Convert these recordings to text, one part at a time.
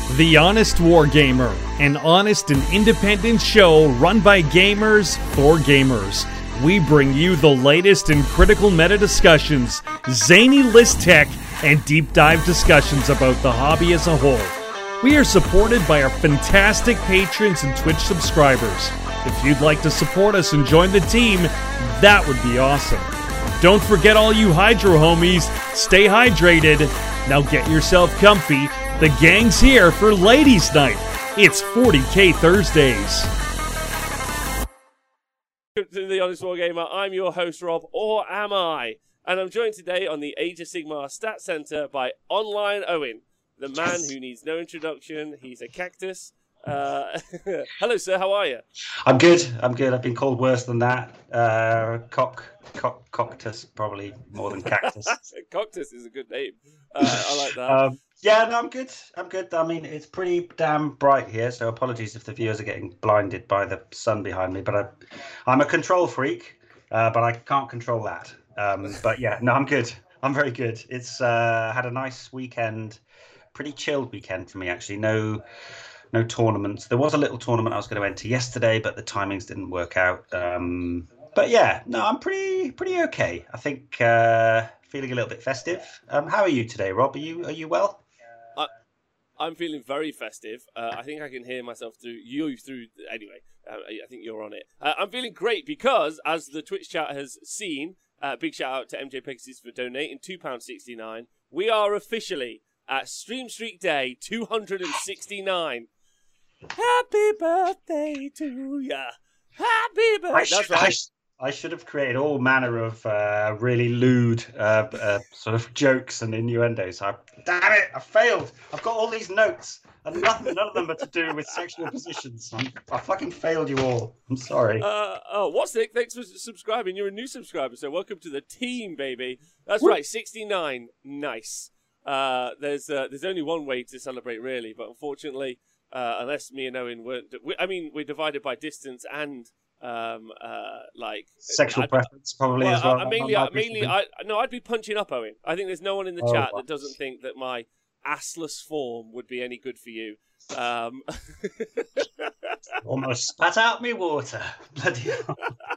The Honest Wargamer, an honest and independent show run by gamers for gamers. We bring you the latest in critical meta discussions, zany list tech, and deep dive discussions about the hobby as a whole. We are supported by our fantastic patrons and Twitch subscribers. If you'd like to support us and join the team, that would be awesome. Don't forget, all you Hydro homies, stay hydrated. Now get yourself comfy. The gang's here for Ladies' Night. It's 40K Thursdays. Welcome to The Honest Wargamer. I'm your host, Rob, or am I? And I'm joined today on the Age of Sigmar Stat Center by Online Owen, the man who needs no introduction. He's a cactus. Hello, sir. How are you? I'm good. I've been called worse than that. Coctus, probably more than cactus. Coctus is a good name. I like that. I'm good. I mean, it's pretty damn bright here, so apologies if the viewers are getting blinded by the sun behind me. But I'm a control freak, but I can't control that. But yeah, no, I'm good. I'm very good. It's had a nice weekend, pretty chilled weekend for me actually. No tournaments. There was a little tournament I was going to enter yesterday, but the timings didn't work out. But yeah, no, I'm pretty okay. I think feeling a little bit festive. How are you today, Rob? Are you well? I'm feeling very festive. I think I can hear myself through. Anyway, I think you're on it. I'm feeling great because, as the Twitch chat has seen, big shout out to MJ Pegasus for donating £2.69. We are officially at Stream Streak Day 269. Happy birthday to ya! Happy birthday! That's right. I should have created all manner of really lewd sort of jokes and innuendos. Damn it! I failed. I've got all these notes, and none of them are to do with sexual positions. I fucking failed you all. I'm sorry. What's Nick? Thanks for subscribing. You're a new subscriber, so welcome to the team, baby. That's right, 69. Nice. There's only one way to celebrate, really, but unfortunately, unless me and Owen weren't, we're divided by distance and sexual preference, probably as well. I'd be punching up Owen. I think there's no one in the chat that doesn't think that my assless form would be any good for you. Almost spat out me water. Bloody hell.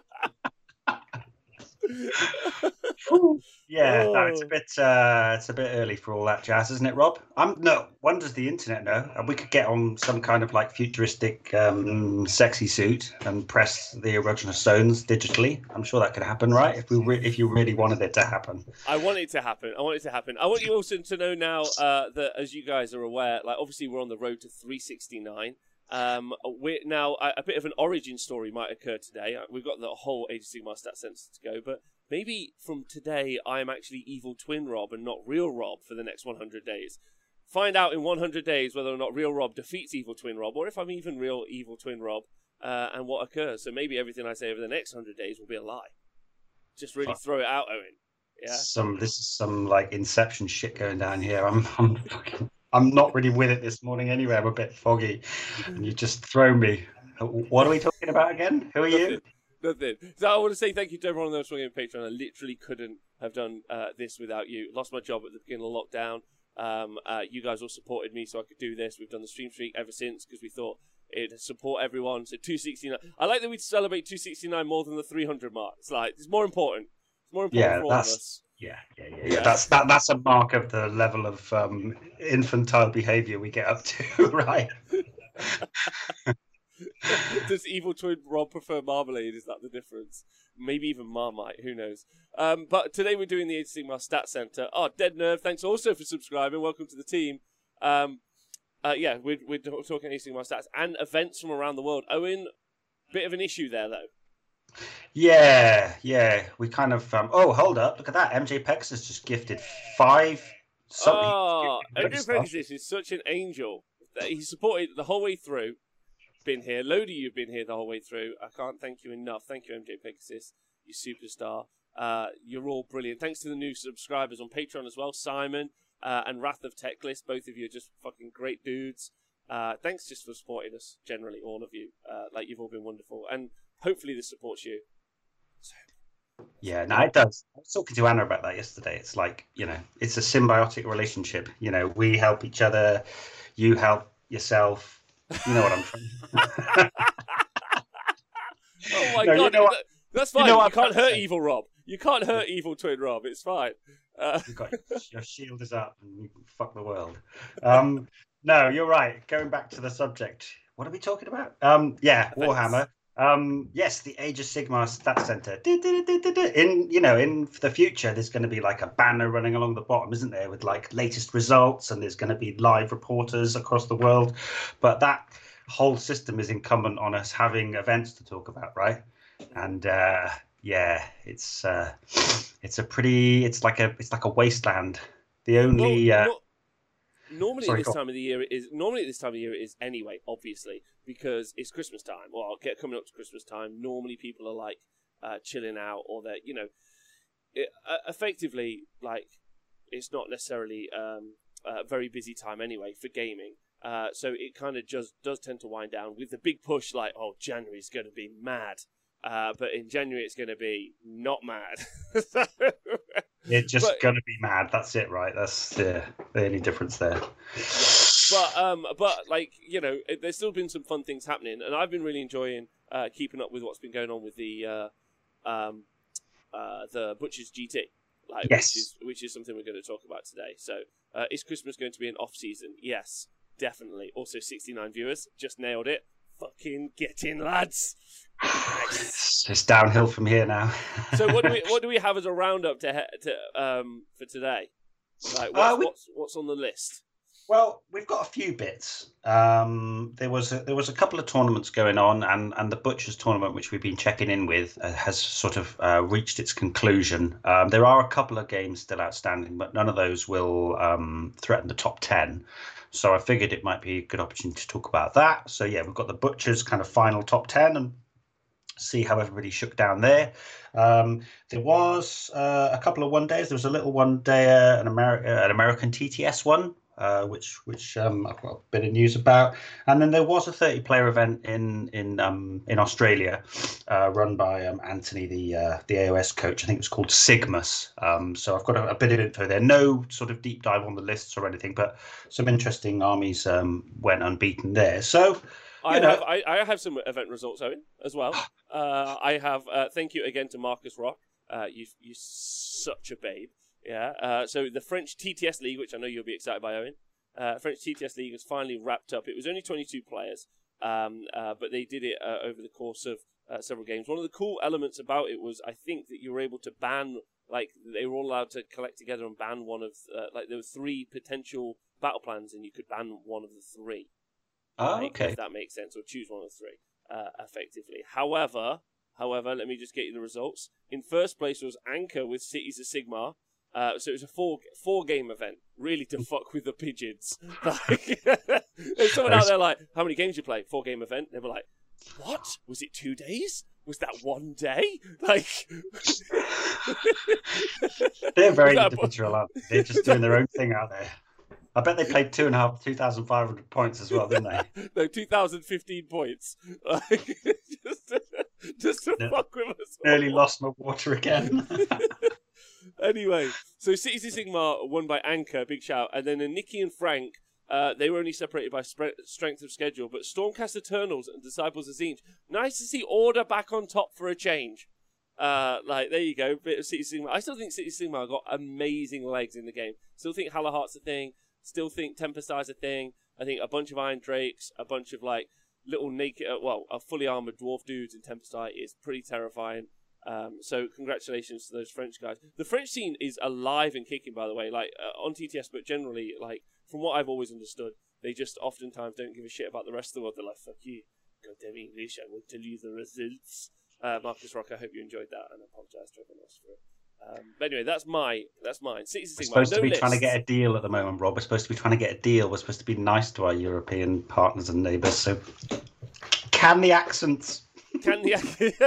Yeah, no, it's a bit early for all that jazz, isn't it, Rob? When does the internet know? We could get on some kind of like futuristic sexy suit and press the erogenous stones digitally. I'm sure that could happen, right? If you really wanted it to happen. I want it to happen. I want you also to know now that, as you guys are aware, like obviously we're on the road to 369. We're now a bit of an origin story might occur today. We've got the whole Age of Sigmar Stat Center to go, but maybe from today I am actually Evil Twin Rob and not Real Rob for the next 100 days. Find out in 100 days whether or not Real Rob defeats Evil Twin Rob, or if I'm even real Evil Twin Rob, and what occurs. So maybe everything I say over the next 100 days will be a lie. Just really throw it out, Owen. Yeah. This is some like Inception shit going down here. I'm not really with it this morning anyway. I'm a bit foggy, and you just throw me. What are we talking about again? Who are you? Nothing. So I want to say thank you to everyone on the Swing Game Patreon. I literally couldn't have done this without you. Lost my job at the beginning of lockdown. You guys all supported me so I could do this. We've done the stream streak ever since because we thought it'd support everyone. So 269. I like that we celebrate 269 more than the 300 mark. It's more important. It's more important for all of us. Yeah. That's a mark of the level of infantile behaviour we get up to, right? Does Evil Twin Rob prefer marmalade? Is that the difference? Maybe even Marmite. Who knows? But today we're doing the Age of Sigmar Stat Center. Dead Nerve, thanks also for subscribing. Welcome to the team. We're talking Age of Sigmar Stats and events from around the world. Owen, bit of an issue there though. Yeah. We kind of. Hold up! Look at that. MJ Pegasus just gifted 5. MJ Pegasus is such an angel. He supported the whole way through. Been here. Load of you've been here the whole way through. I can't thank you enough. Thank you, MJ Pegasus. You superstar. You're all brilliant. Thanks to the new subscribers on Patreon as well, Simon and Wrath of Techlist. Both of you are just fucking great dudes. Thanks just for supporting us, generally, all of you. You've all been wonderful. And hopefully this supports you. So, Yeah, no, it does. I was talking to Anna about that yesterday. It's like, it's a symbiotic relationship. We help each other. You help yourself. You know what I'm trying. Oh my No, god, you know what- that's fine. you know You, what I'm can't trying to hurt say. evil Rob. You can't hurt evil twin Rob. It's fine. You've got your shield is up and you can fuck the world. No, you're right. Going back to the subject, what are we talking about? Yeah, Warhammer. Yes, the Age of Sigmar Stat Center. In the future, there's going to be like a banner running along the bottom, isn't there, with like latest results, and there's going to be live reporters across the world. But that whole system is incumbent on us having events to talk about, right? And yeah, it's like a wasteland. The only normally sorry, at this time of the year it is anyway, obviously, because it's Christmas time. Well, coming up to Christmas time, normally people are like chilling out, or they're effectively like it's not necessarily a very busy time anyway for gaming. So it kind of just does tend to wind down with the big push, like, oh, January's going to be mad. But in January, it's going to be not mad. It's just going to be mad. That's it, right? That's the only difference there. But like, there's still been some fun things happening, and I've been really enjoying keeping up with what's been going on with the Butcher's GT. Like, yes. which is something we're going to talk about today. So, is Christmas going to be an off season? Yes, definitely. Also, 69 viewers, just nailed it. Fucking get in, lads. Nice. It's downhill from here now. So what do we have as a roundup for today? Like what's on the list? Well, we've got a few bits. There was a couple of tournaments going on, and the Butchers tournament, which we've been checking in with, has sort of reached its conclusion. There are a couple of games still outstanding, but none of those will threaten the top 10. So I figured it might be a good opportunity to talk about that. So yeah, we've got the Butchers kind of final top 10 and see how everybody shook down there. There was a couple of one days. There was a little one day, an American TTS one, which I've got a bit of news about. And then there was a 30-player event in Australia, run by Anthony, the AOS coach. I think it was called Sigmas. So I've got a bit of info there. No sort of deep dive on the lists or anything, but some interesting armies went unbeaten there. So I have some event results, Owen, as well. I have thank you again to Marcus Rock. You such a babe. Yeah. So the French TTS League, which I know you'll be excited by, Owen. French TTS League has finally wrapped up. It was only 22 players, but they did it over the course of several games. One of the cool elements about it was, I think, that you were able to ban, like, they were all allowed to collect together and ban one of, there were 3 potential battle plans, and you could ban one of the 3. Oh, okay. If that makes sense, or choose one of the 3, effectively. However, let me just get you the results. In first place was Anchor with Cities of Sigmar. So it was a 4-game event, really to fuck with the pigeons. Like, there's someone out there like, how many games you play? 4-game event. They were like, what? Was it 2 days? Was that 1 day? Like, they're very individual, aren't they? They're just doing their own thing out there. I bet they played 2,500 points as well, didn't they? No, 2,015 points. Like, just to fuck with us. Nearly lost my water again. Anyway, so Cities of Sigmar won by Anchor, big shout, and then Nikki and Frank, they were only separated by strength of schedule, but Stormcast Eternals and Disciples of Zinj, nice to see Order back on top for a change. Like, there you go, bit of Cities of Sigmar. I still think Cities of Sigmar got amazing legs in the game. Still think Halaheart's a thing. Still think Tempest Eye's a thing. I think a bunch of Iron Drakes, a bunch of, like, little naked, a fully armored dwarf dudes in Tempest Eye is pretty terrifying. So congratulations to those French guys. The French scene is alive and kicking, by the way, like on TTS, but generally, like, from what I've always understood, they just oftentimes don't give a shit about the rest of the world. They're like, fuck you, goddamn English, I will tell you the results. Marcus Rock, I hope you enjoyed that, and I apologise to everyone else for it. But anyway, that's mine. Cities of Sigmar. We're supposed to be trying to get a deal at the moment, Rob. We're supposed to be trying to get a deal. We're supposed to be nice to our European partners and neighbours. So, can the accents? Can the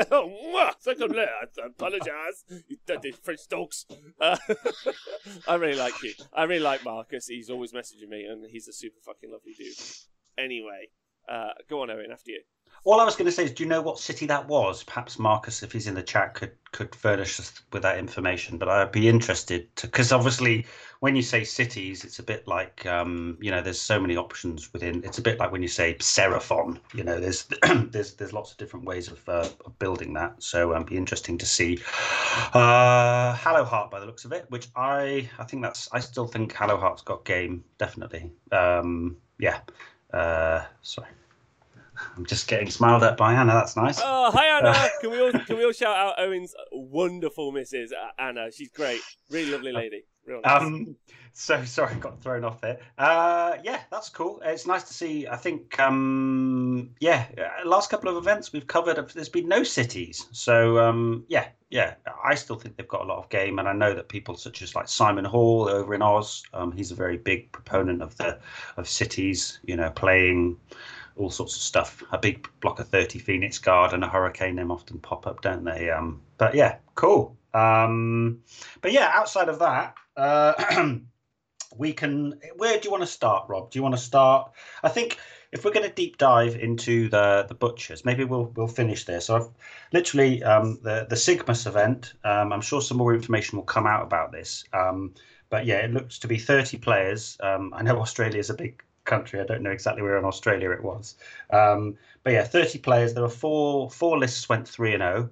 I apologise, you dirty French dogs. I really like you. I really like Marcus. He's always messaging me, and he's a super fucking lovely dude. Anyway, go on, Owen, after you. All I was going to say is, do you know what city that was? Perhaps Marcus, if he's in the chat, could furnish us with that information. But I'd be interested to, because obviously, when you say cities, it's a bit like there's so many options within. It's a bit like when you say Seraphon. There's there's lots of different ways of building that. So it'd be interesting to see. Hallowheart, by the looks of it, which I think I still think Hallowheart's got game, definitely. Yeah. Sorry. I'm just getting smiled at by Anna. That's nice. Oh, hi Anna! Can we all shout out Owen's wonderful Mrs. Anna? She's great, really lovely lady. Real nice. So sorry, I got thrown off there. Yeah, that's cool. It's nice to see. I think last couple of events we've covered, there's been no cities. So yeah. I still think they've got a lot of game, and I know that people such as like Simon Hall over in Oz, he's a very big proponent of cities. Playing all sorts of stuff. A big block of 30 Phoenix Guard and a Hurricane them often pop up, don't they? But yeah, cool. But yeah, outside of that, we can. Where do you want to start, Rob? Do you want to start? I think if we're going to deep dive into the butchers, maybe we'll finish there. So I've literally the Sigmas event. I'm sure some more information will come out about this. But yeah, it looks to be 30 players. I know Australia is a big country. I don't know exactly where in Australia it was. But yeah, 30 players. There were four lists went 3-0.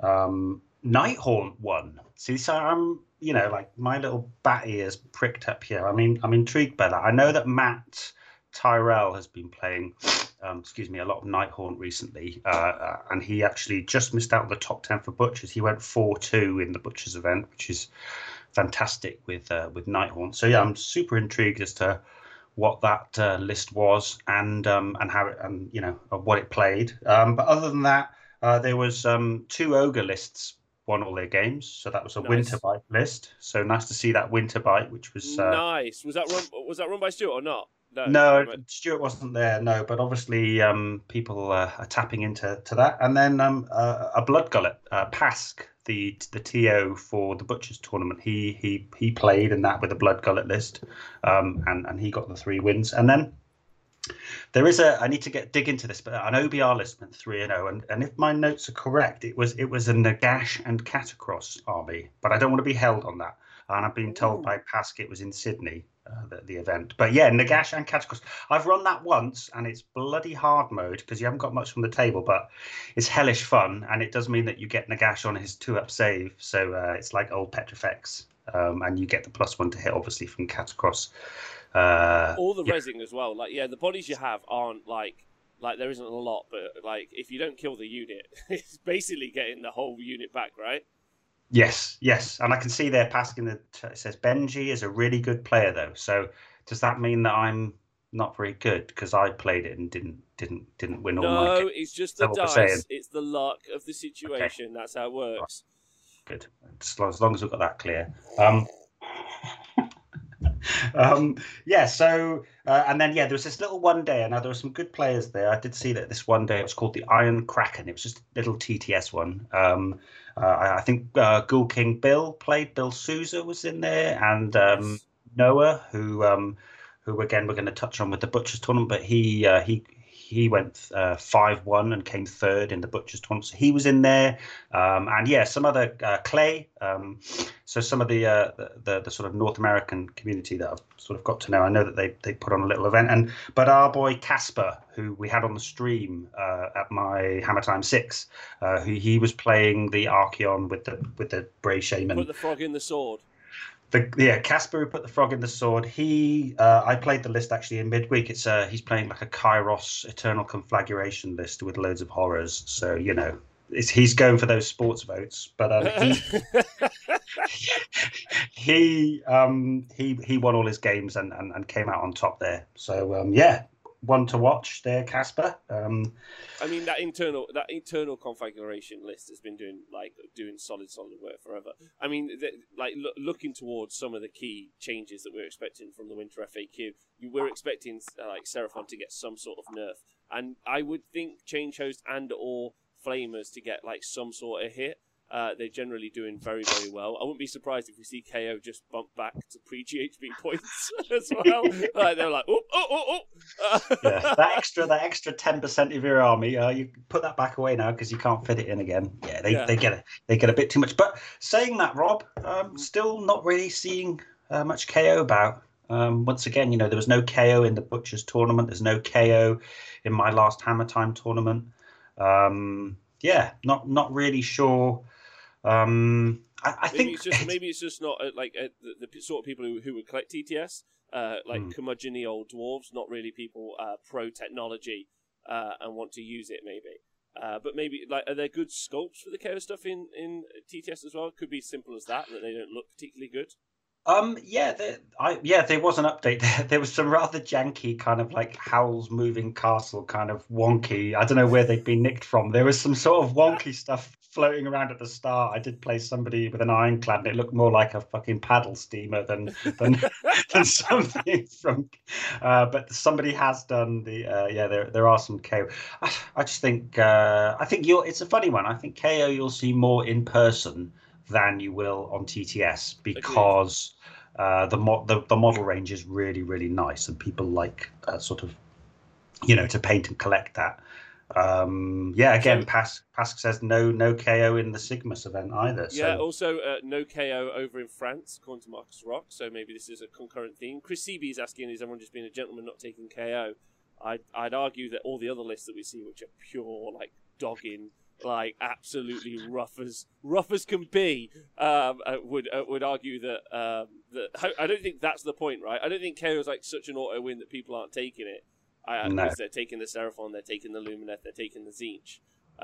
Nighthaunt won. See, so I'm, like my little bat ears pricked up here. I mean, I'm intrigued by that. I know that Matt Tyrell has been playing, a lot of Nighthaunt recently, and he actually just missed out on the top 10 for Butchers. He went 4-2 in the Butchers event, which is fantastic with Nighthaunt. So yeah, I'm super intrigued as to what that list was and how it what it played. But other than that, there was 2 ogre lists won all their games, so that was a Nice. Winterbite list. So nice to see that Winterbite, which was nice. Was that run by Stuart or not? No, Stuart wasn't there. No, but obviously people are tapping into that, and then a Blood Gullet, Pask, the TO for the Butchers tournament. He played in that with a Blood Gullet list, and he got the 3 wins. And then there is I need to dig into this, but an OBR list went 3-0, and if my notes are correct, it was a Nagash and Catacross army, but I don't want to be held on that. And I've been told by Pask it was in Sydney, the event. But yeah, Nagash and Catacross. I've run that once, and it's bloody hard mode because you haven't got much from the table, but it's hellish fun, and it does mean that you get Nagash on his 2-up save. So it's like old Petrifex, and you get the +1 to hit, obviously, from Catacross. All the rezzing as well. Like, yeah, the bodies you have aren't like there isn't a lot, but like if you don't kill the unit, it's basically getting the whole unit back, right? Yes, and I can see there passing it says Benji is a really good player though. So does that mean that I'm not very good because I played it and didn't win all my games? No, it's just the dice. It's the luck of the situation. Okay. That's how it works. Good. As long as we've got that clear. Yeah, so and then there was this little one day, and now there were some good players there. I did see that this one day it was called the Iron Kraken. It was just a little TTS one. I think Ghoul King Bill played. Bill Souza was in there, and yes. Noah, who again we're going to touch on with the Butchers tournament, but he went 5-1 and came 3rd in the Butchers tournament. So he was in there, and yeah, some other Clay. So some of the sort of North American community that I've sort of got to know. I know that they put on a little event, but our boy Casper, who we had on the stream at my Hammer Time 6, he was playing the Archeon with the Bray Shaman. Put the frog in the sword. Casper who put the frog in the sword. I played the list actually in midweek. It's he's playing like a Kairos Eternal Conflagration list with loads of horrors. So he's going for those sports votes. But he won all his games and came out on top there. So one to watch there, Casper. I mean that internal configuration list has been doing solid work forever. I mean, looking towards some of the key changes that we're expecting from the Winter FAQ, we're expecting Seraphon to get some sort of nerf, and I would think Change Host and or Flamers to get some sort of hit. they're generally doing very, very well. I wouldn't be surprised if we see KO just bump back to pre-GHB points as well. They're like, yeah, that extra 10% of your army, you put that back away now because you can't fit it in again. Yeah, they get a bit too much. But saying that, Rob, still not really seeing much KO about. Once again, there was no KO in the Butchers tournament. There's no KO in my last Hammer Time tournament. Not really sure. I think maybe it's just not the sort of people who would collect TTS, curmudgeon-y old dwarves, not really people pro technology and want to use it. Maybe, but maybe are there good sculpts for the KO stuff in TTS as well? It could be simple as that they don't look particularly good. There was an update there. There was some rather janky kind of like Howl's Moving Castle kind of wonky. I don't know where they'd been nicked from. There was some sort of wonky stuff floating around at the start. I did play somebody with an ironclad and it looked more like a fucking paddle steamer than something from. But somebody has done the. There are some KO. I just think it's a funny one. I think KO you'll see more in person than you will on TTS because the model range is really, really nice and people like sort of, to paint and collect that. Pask says no KO in the Sigmas event either. Yeah, also no KO over in France, according to Marcus Rock, so maybe this is a concurrent theme. Chris Seeby is asking, is everyone just being a gentleman not taking KO? I'd argue that all the other lists that we see, which are pure, dogging, absolutely rough as can be, would argue that I don't think that's the point, right? I don't think KO is such an auto win that people aren't taking it. Because they're taking the Seraphon, they're taking the Lumineth, they're taking the Tzeentch.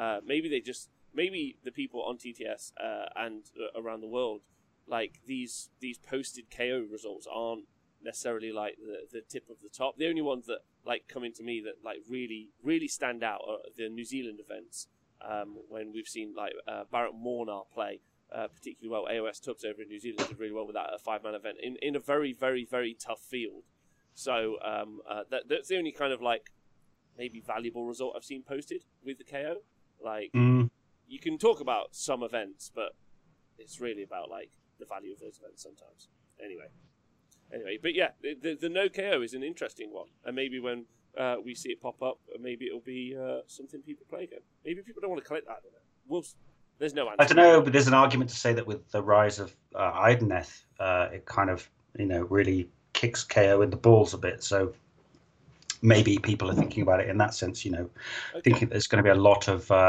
Maybe the people on TTS and around the world, these posted KO results aren't necessarily the tip of the top. The only ones that come into me that really really stand out are the New Zealand events. When we've seen Barrett Mornar play particularly well. AOS Tubbs over in New Zealand did really well with that 5-man event in a very, very, very tough field. So that's the only kind of maybe valuable result I've seen posted with the KO. You can talk about some events, but it's really about the value of those events sometimes. Anyway, but yeah, the no KO is an interesting one, and maybe when we see it pop up, maybe it'll be something people play again. Maybe people don't want to collect that. There's no answer. I don't know, but there's an argument to say that with the rise of Idoneth, it kind of really kicks KO in the balls a bit. So maybe people are thinking about it in that sense. Thinking there's going to be a lot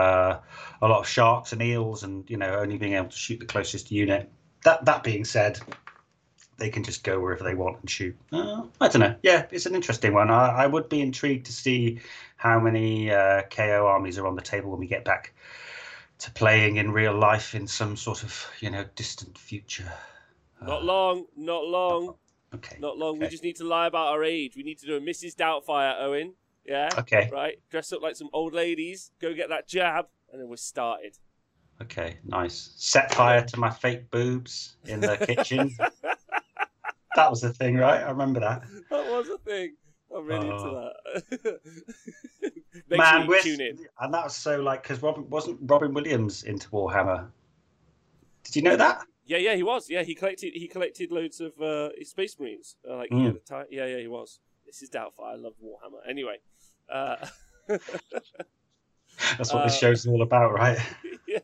of sharks and eels, and only being able to shoot the closest unit. That being said, they can just go wherever they want and shoot. I don't know. Yeah, it's an interesting one. I would be intrigued to see how many KO armies are on the table when we get back to playing in real life in some sort of, distant future. Not long. Okay. Not long. Okay. We just need to lie about our age. We need to do a Mrs. Doubtfire, Owen. Yeah? Okay. Right? Dress up like some old ladies, go get that jab, and then we're started. Okay, nice. Set fire to my fake boobs in the kitchen. That was a thing, right? I remember that. That was a thing. I'm really into that. Man, tune in. And that was so because wasn't Robin Williams into Warhammer? Did you know that? Yeah, he was. Yeah, he collected loads of Space Marines. At the time. Yeah, he was. This is Doubtfire. I love Warhammer. Anyway. That's what this show's all about, right? Yeah.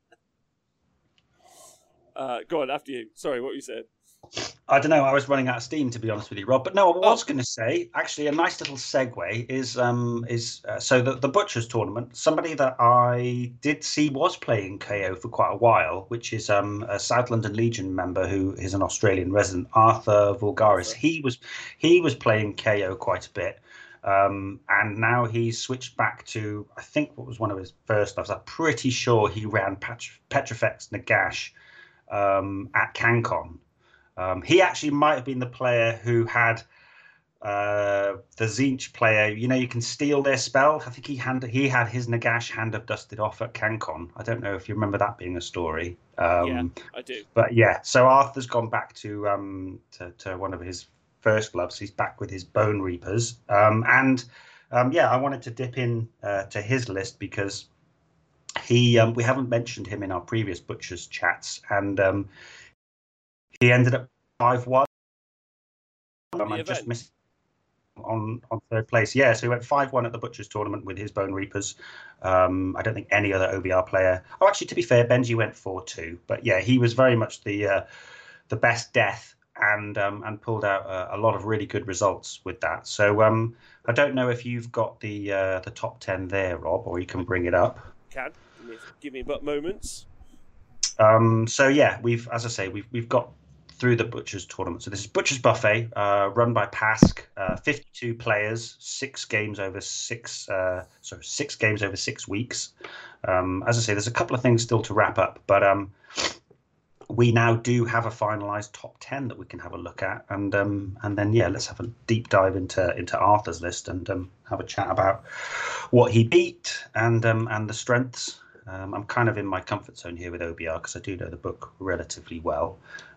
Go on, after you. Sorry, what you said. I don't know. I was running out of steam, to be honest with you, Rob. But no, I was going to say, actually, a nice little segue is so the Butchers tournament. Somebody that I did see was playing KO for quite a while, which is a South London Legion member who is an Australian resident, Arthur Vulgaris. He was playing KO quite a bit, and now he's switched back to, I think, what was one of his first loves. I'm pretty sure he ran Petrifex Nagash at CanCon. He actually might have been the player who had the Tzeentch player. You can steal their spell. I think he had his Nagash hand of dusted off at CanCon. I don't know if you remember that being a story. Yeah, I do. But yeah, so Arthur's gone back to one of his first gloves. He's back with his Bone Reapers. I wanted to dip in to his list because we haven't mentioned him in our previous Butchers chats, and he ended up 5-1. I just missed on third place. Yeah, so he went 5-1 at the Butchers tournament with his Bone Reapers. I don't think any other OBR player. Oh, actually, to be fair, Benji went 4-2. But yeah, he was very much the best death and pulled out a lot of really good results with that. So I don't know if you've got the top 10 there, Rob, or you can bring it up. Can give me but moments. So yeah, we've got through the Butchers tournament. So this is Butchers Buffet, run by Pask, 52 players, 6 games over 6 weeks. As I say, there's a couple of things still to wrap up, but we now do have a finalized top 10 that we can have a look at, and then yeah, let's have a deep dive into Arthur's list and have a chat about what he beat and the strengths. I'm kind of in my comfort zone here with OBR because I do know the book relatively well.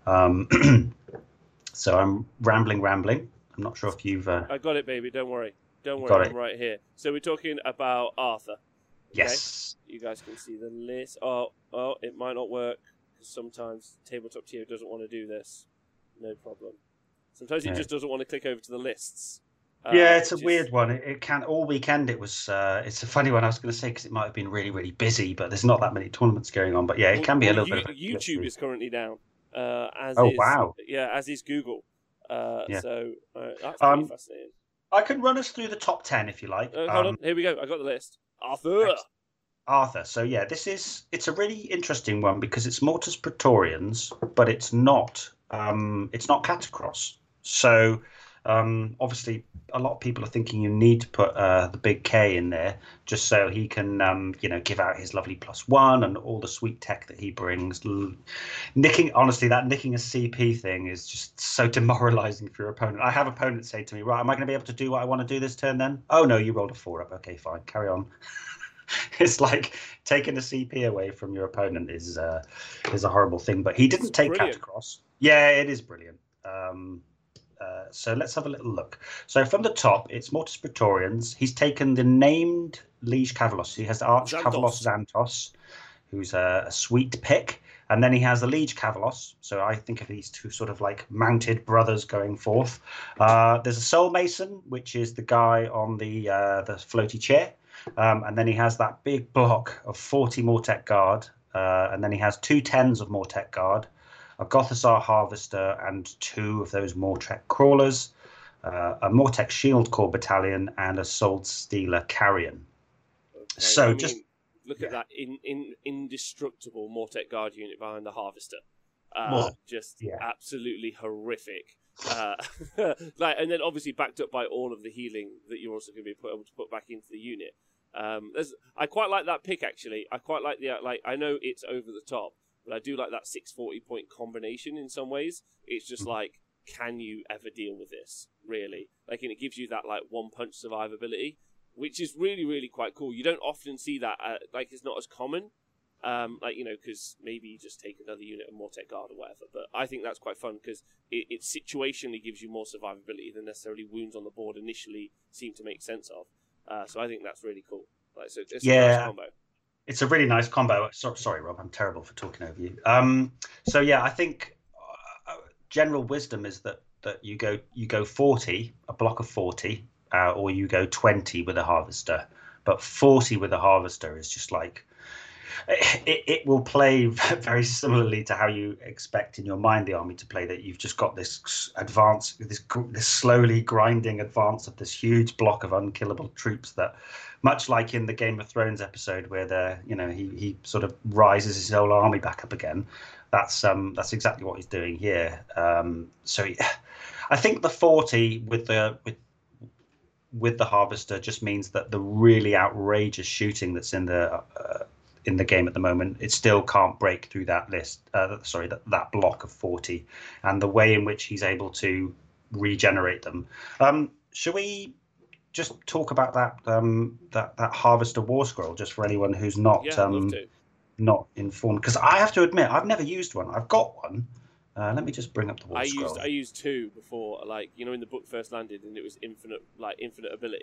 So I'm rambling. I'm not sure if you've... I got it, baby. Don't worry. I'm right here. So we're talking about Arthur. Okay? Yes. You guys can see the list. Oh, it might not work because sometimes Tabletop TO doesn't want to do this. No problem. Sometimes it just doesn't want to click over to the lists. Yeah, it's a weird one. It can all weekend. It was. It's a funny one. I was going to say because it might have been really, really busy, but there's not that many tournaments going on. But yeah, it can be a little bit. YouTube is currently down. Wow! Yeah, as is Google. Yeah. So that's pretty fascinating. I can run us through the top 10 if you like. Hold on. Here we go. I got the list. Arthur. So yeah, it's a really interesting one because it's Mortis Praetorians, but it's not Catacross. So obviously a lot of people are thinking you need to put the big K in there just so he can give out his lovely +1 and all the sweet tech that he brings. Nicking a CP thing is just so demoralizing for your opponent. I have opponents say to me, right, am I going to be able to do what I want to do this turn then? Oh no, you rolled a 4 up. Okay, fine, carry on. It's like taking a CP away from your opponent is a horrible thing, but he didn't take Catacross. Yeah, it is brilliant. So let's have a little look. So from the top, it's Mortis Praetorians. He's taken the named Liege Kavalos. He has the Arch Kavalos Xantos, who's a sweet pick. And then he has the Liege Kavalos. So I think of these two sort of like mounted brothers going forth. There's a Soul Mason, which is the guy on the floaty chair. And then he has that big block of 40 Mortek Guard. And then he has 2 10s of Mortek Guard, a Gothisar Harvester, and 2 of those Mortek Crawlers, a Mortek Shield Corps Battalion, and a Soul Stealer Carrion. Okay, so look at that indestructible Mortek Guard unit behind the Harvester. Absolutely horrific. And then obviously backed up by all of the healing that you're also going to be able to put back into the unit. I quite like that pick actually. I quite like I know it's over the top, but I do like that 640 point combination in some ways. It's just like, can you ever deal with this, really? And it gives you that one punch survivability, which is really, really quite cool. You don't often see that. It's not as common. Because maybe you just take another unit of Mortek Guard or whatever. But I think that's quite fun because it situationally gives you more survivability than necessarily wounds on the board initially seem to make sense of. So I think that's really cool. It's a nice combo. It's a really nice combo. Sorry, Rob, I'm terrible for talking over you. So yeah, I think general wisdom is that you go 40, a block of 40, or you go 20 with a Harvester. But 40 with a Harvester is just like it will play very similarly to how you expect in your mind the army to play. That you've just got this advance, this slowly grinding advance of this huge block of unkillable troops that, much like in the Game of Thrones episode where he sort of rises his whole army back up again. That's exactly what he's doing here. I think the 40 with the Harvester just means that the really outrageous shooting that's in the game at the moment, it still can't break through that list. That block of 40, and the way in which he's able to regenerate them. Should we just talk about that Harvester War Scroll just for anyone who's not informed? Because I have to admit, I've never used one. I've got one. Let me just bring up the War Scroll. I used 2 before, in the book first landed, and it was infinite ability.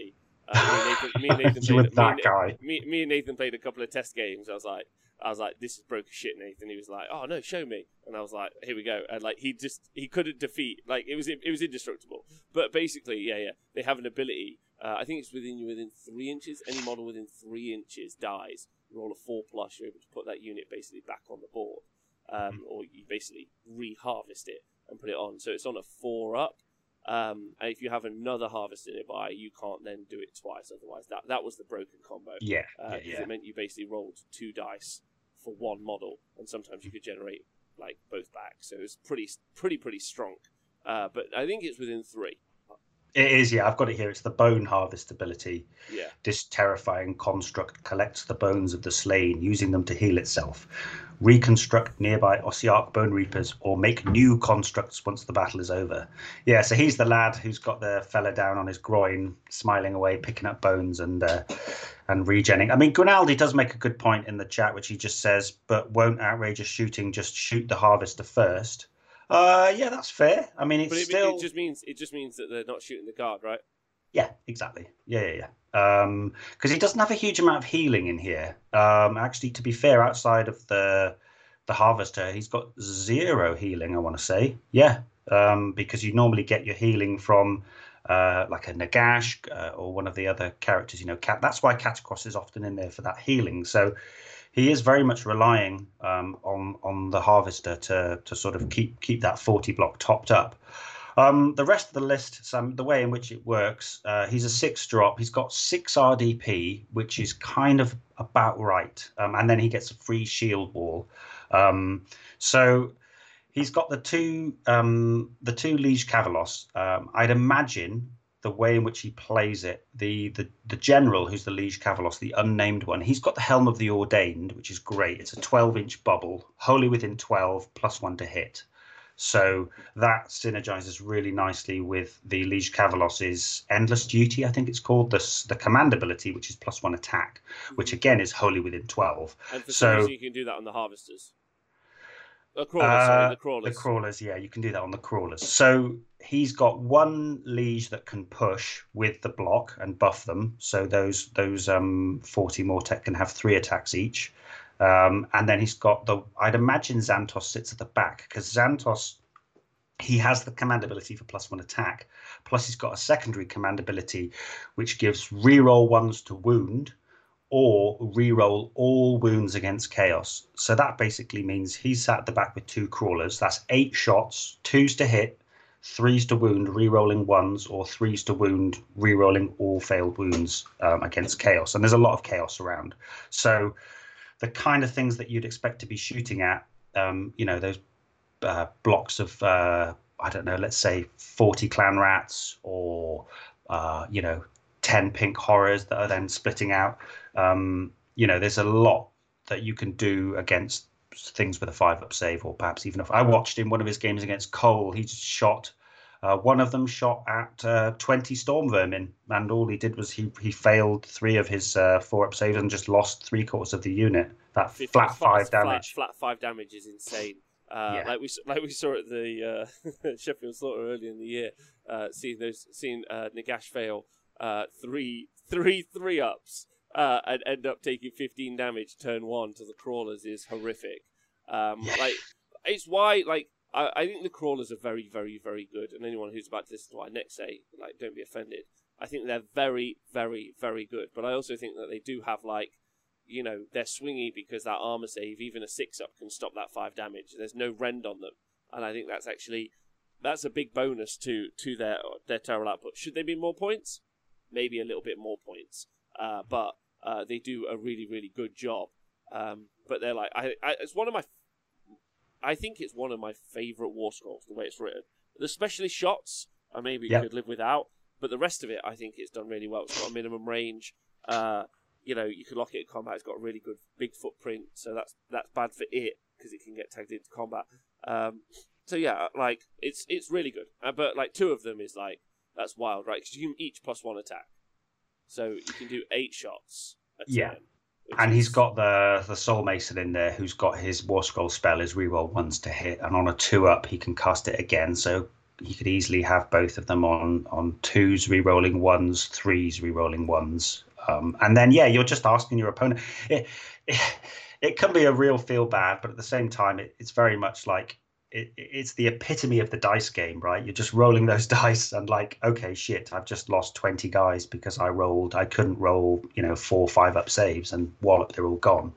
Me and Nathan You were that guy. Me and Nathan played a couple of test games. I was like, this is broke as shit, Nathan. He was like, oh no, show me. And I was like, here we go. And like he couldn't defeat. Like it was indestructible. But basically, yeah, they have an ability. I think it's within 3 inches. Any model within 3 inches dies. You roll a 4+, you're able to put that unit basically back on the board, or you basically re-harvest it and put it on. So it's on a 4+. And if you have another harvester nearby, you can't then do it twice. Otherwise, that was the broken combo. Yeah. It meant you basically rolled 2 dice for one model, and sometimes you could generate like both back. So it was pretty strong. But I think it's within 3. It is, yeah. I've got it here. It's the Bone Harvest ability. Yeah. This terrifying construct collects the bones of the slain, using them to heal itself, reconstruct nearby Ossiarch Bone Reapers, or make new constructs once the battle is over. Yeah, so he's the lad who's got the fella down on his groin, smiling away, picking up bones and regenning. I mean, Grinaldi does make a good point in the chat, which he just says, but won't outrageous shooting just shoot the harvester first? Yeah, that's fair. I mean, it just means that they're not shooting the guard, right? Yeah, exactly. Yeah. Because he doesn't have a huge amount of healing in here. Actually, to be fair, outside of the harvester, he's got 0 healing. I want to say, yeah, because you normally get your healing from like a Nagash or one of the other characters. You know, that's why Katakros is often in there for that healing. So he is very much relying on the harvester to sort of keep that 40 block topped up. The rest of the list, Sam, the way in which it works, he's a 6 drop. He's got 6 RDP, which is kind of about right, and then he gets a free shield wall. So he's got the two Liege Cavalos. I'd imagine the way in which he plays it, the general who's the Liege Cavalos, the unnamed one, he's got the Helm of the Ordained, which is great. It's a 12-inch bubble, wholly within 12, +1 to hit. So that synergizes really nicely with the Liege Cavalos's Endless Duty, I think it's called, the command ability, which is +1 attack, which again is wholly within 12. And for some reason you can do that on the harvesters. The crawlers. The crawlers, yeah, you can do that on the crawlers. So he's got 1 Liege that can push with the block and buff them. So those 40 Mortek can have 3 attacks each. And then he's got I'd imagine Xantos sits at the back, because Xantos, he has the command ability for +1 attack. Plus he's got a secondary command ability, which gives reroll 1s to wound, or reroll all wounds against chaos. So that basically means he's sat at the back with 2 crawlers. That's 8 shots, 2s to hit, 3s to wound, rerolling 1s, or 3s to wound, rerolling all failed wounds against chaos. And there's a lot of chaos around. So the kind of things that you'd expect to be shooting at, those blocks of, I don't know, let's say 40 clan rats, or, 10 pink horrors that are then splitting out. There's a lot that you can do against things with a 5-up save, or perhaps even if I watched in one of his games against Cole, he just shot. One of them shot at 20 storm vermin, and all he did was he failed 3 of his 4-up saves and just lost 3/4 of the unit. That flat 5 damage. Flat 5 damage is insane. Yeah. Like we saw at the Sheffield Slaughter earlier in the year, seeing Nagash fail 3 ups and end up taking 15 damage turn 1 to the crawlers is horrific. It's why I think the crawlers are very, very, very good, and anyone who's about to listen to what I next say, don't be offended. I think they're very, very, very good, but I also think that they do have they're swingy, because that armor save, even a 6-up, can stop that 5 damage. There's no rend on them, and I think that's a big bonus to their terror output. Should they be more points? Maybe a little bit more points, but they do a really, really good job. But they're I think it's one of my favourite War Scrolls, the way it's written. The specialist shots, I maybe could live without, but the rest of it, I think it's done really well. It's got a minimum range. You can lock it in combat. It's got a really good big footprint, so that's bad for it, because it can get tagged into combat. It's really good. But 2 of them is that's wild, right? Because you can each +1 attack, so you can do 8 shots a turn. And he's got the Soul Mason in there, who's got his War Scroll spell is reroll 1s to hit, and on a 2-up he can cast it again. So could easily have both of them on twos re-rolling ones, threes re-rolling ones, and then you're just asking your opponent. It can be a real feel bad, but at the same time, it's very much like it's the epitome of the dice game, right? You're just rolling those dice and like, okay, shit, I've just lost 20 guys because I couldn't roll, 4 or 5 up saves, and wallop, they're all gone.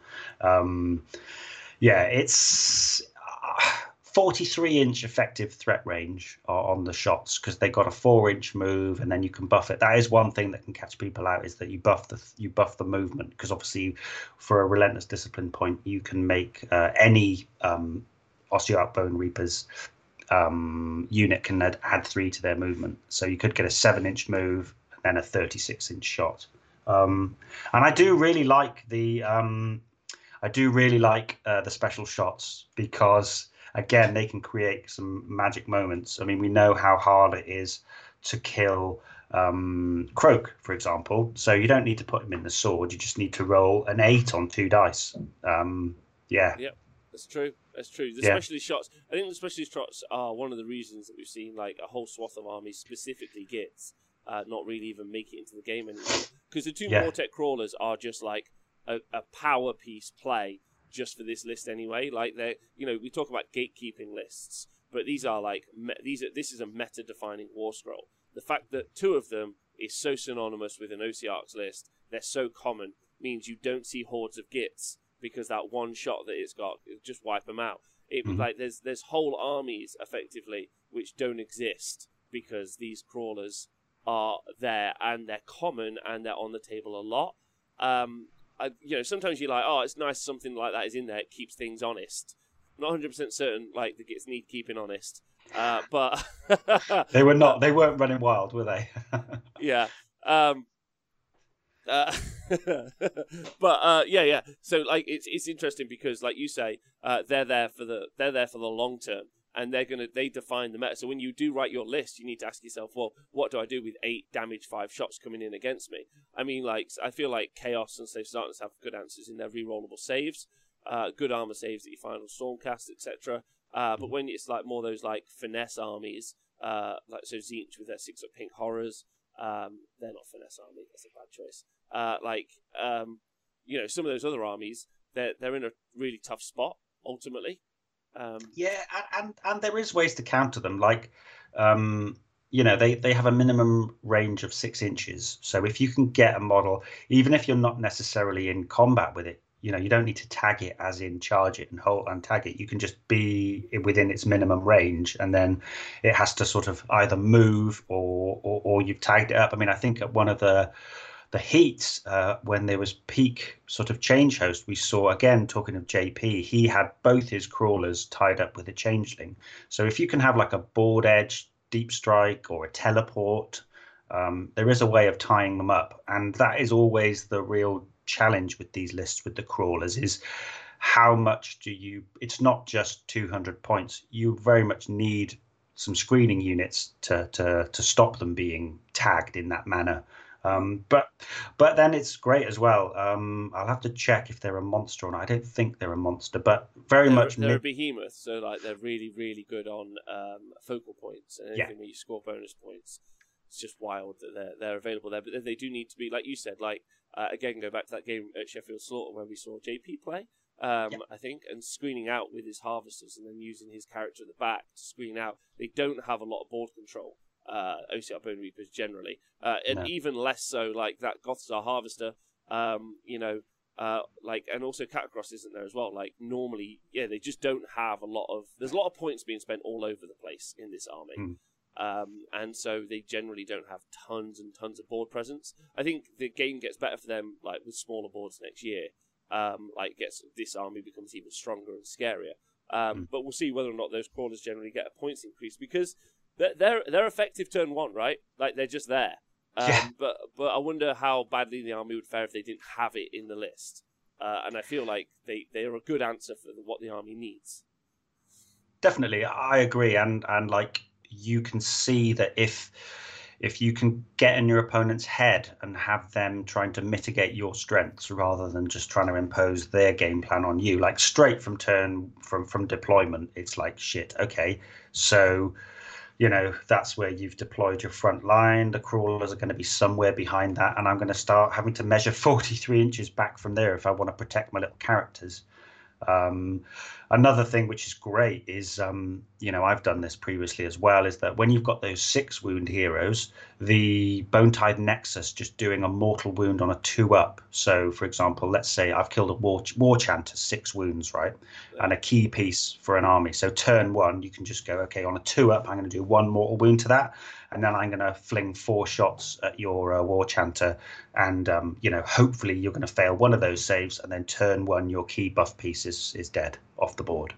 It's 43-inch effective threat range on the shots, because they got a 4-inch move, and then you can buff it. That is one thing that can catch people out, is that you buff the movement, because obviously for a relentless discipline point, you can make any Ossiarch Bone Reapers unit can add 3 to their movement. So you could get a 7-inch move and then a 36-inch shot. And I do really like the special shots, because again, they can create some magic moments. I mean, we know how hard it is to kill Croak, for example. So you don't need to put him in the sword. You just need to roll an 8 on 2 dice. Yep, that's true. That's true. The specialist shots, I think the specialist shots are one of the reasons that we've seen like a whole swath of armies, specifically Gits, not really even make it into the game anymore. Because the 2 Mortek crawlers are just like a power piece play just for this list anyway. Like they're, we talk about gatekeeping lists, but these are like this is a meta-defining war scroll. The fact that 2 of them is so synonymous with an Ossiarch's list, they're so common, means you don't see hordes of Gits, because that one shot that it's got, it'll just wipe them out. Like there's whole armies effectively which don't exist because these crawlers are there, and they're common, and they're on the table a lot. Sometimes you're like, oh, it's nice something like that is in there. It keeps things honest. I'm not 100% certain like the Gits need keeping honest, but they were not. They weren't running wild, were they? Yeah. So like it's interesting because, like you say, they're there for the long term, and they define the meta. So when you do write your list, you need to ask yourself, well, what do I do with 8 damage 5 shots coming in against me? I mean, like, I feel like Chaos and Safe Darkness have good answers in their rerollable saves, good armor saves that you find on Stormcast, etc. But when it's like more those like finesse armies, like so Tzeentch with their 6-up pink horrors. They're not finesse army. That's a bad choice. Some of those other armies, they're in a really tough spot ultimately. And there is ways to counter them. Like, they have a minimum range of 6 inches. So if you can get a model, even if you're not necessarily in combat with it, you don't need to tag it as in charge it and hold and tag it. You can just be within its minimum range, and then it has to sort of either move or you've tagged it up. I mean, I think at one of the heats, when there was peak sort of change host, we saw, again, talking of JP, he had both his crawlers tied up with a changeling. So if you can have like a board edge deep strike or a teleport, there is a way of tying them up. And that is always the real challenge with these lists with the crawlers, is how much it's not just 200 points. You very much need some screening units to stop them being tagged in that manner. But then it's great as well. I'll have to check if they're a monster or not. I don't think they're a monster, but they're a behemoth, so like they're really, really good on focal points and anything where you score bonus points. It's just wild that they're available there, but they do need to be, like you said, like again, go back to that game at Sheffield Slaughter where we saw JP play, I think, and screening out with his harvesters and then using his character at the back to screen out. They don't have a lot of board control. Ossiarch Bone Reapers generally, and even less so like that Gothzar Harvester, and also Catacross isn't there as well. Like normally, they just don't have there's a lot of points being spent all over the place in this army. And so they generally don't have tons and tons of board presence. I think the game gets better for them like with smaller boards next year. This army becomes even stronger and scarier. But we'll see whether or not those crawlers generally get a points increase, because they're effective turn 1, right? Like they're just there. But I wonder how badly the army would fare if they didn't have it in the list. And I feel like they are a good answer for what the army needs. Definitely, I agree, and like you can see that if you can get in your opponent's head and have them trying to mitigate your strengths rather than just trying to impose their game plan on you, like straight from deployment, it's like shit. Okay, so that's where you've deployed your front line. The crawlers are going to be somewhere behind that, and I'm going to start having to measure 43 inches back from there if I want to protect my little characters. Another thing which is great is, I've done this previously as well, is that when you've got those 6 wound heroes, the Bonetide Nexus just doing a mortal wound on a 2-up. So, for example, let's say I've killed a war chanter, 6 wounds, right? And a key piece for an army. So turn 1, you can just go, okay, on a 2-up, I'm going to do 1 mortal wound to that. And then I'm going to fling 4 shots at your war chanter. And, hopefully you're going to fail one of those saves. And then turn 1, your key buff piece is dead off the board.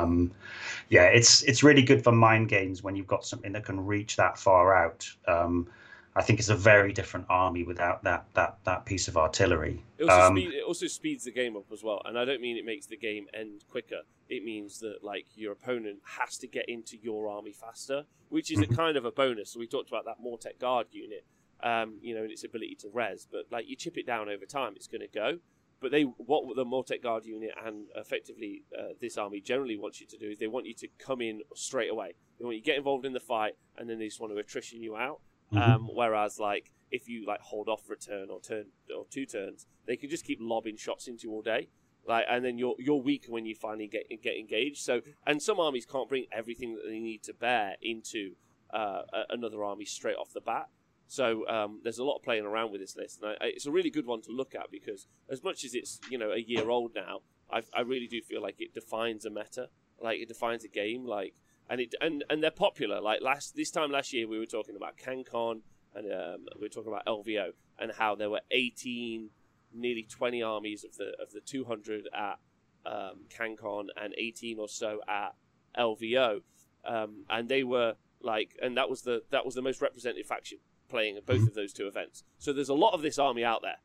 It's really good for mind games when you've got something that can reach that far out. I think it's a very different army without that piece of artillery. It also speeds the game up as well. And I don't mean it makes the game end quicker. It means that your opponent has to get into your army faster, which is a kind of a bonus. So we talked about that Mortek Guard unit, and its ability to res. But you chip it down over time, it's going to go. But what the Mortek Guard unit and effectively this army generally wants you to do is they want you to come in straight away. They want you to get involved in the fight, and then they just want to attrition you out. Whereas if you hold off for a turn or 2 turns, they can just keep lobbing shots into you all day. And then you're weaker when you finally get engaged. So, and some armies can't bring everything that they need to bear into another army straight off the bat. So there's a lot of playing around with this list, and it's a really good one to look at because as much as it's a year old now, I really do feel like it defines a meta, it defines a game, and they're popular. This time last year we were talking about CanCon and we were talking about LVO and how there were 18, nearly 20 armies of the 200 at CanCon and 18 or so at LVO, and they were and that was the most representative faction playing at both of those 2 events. So there's a lot of this army out there.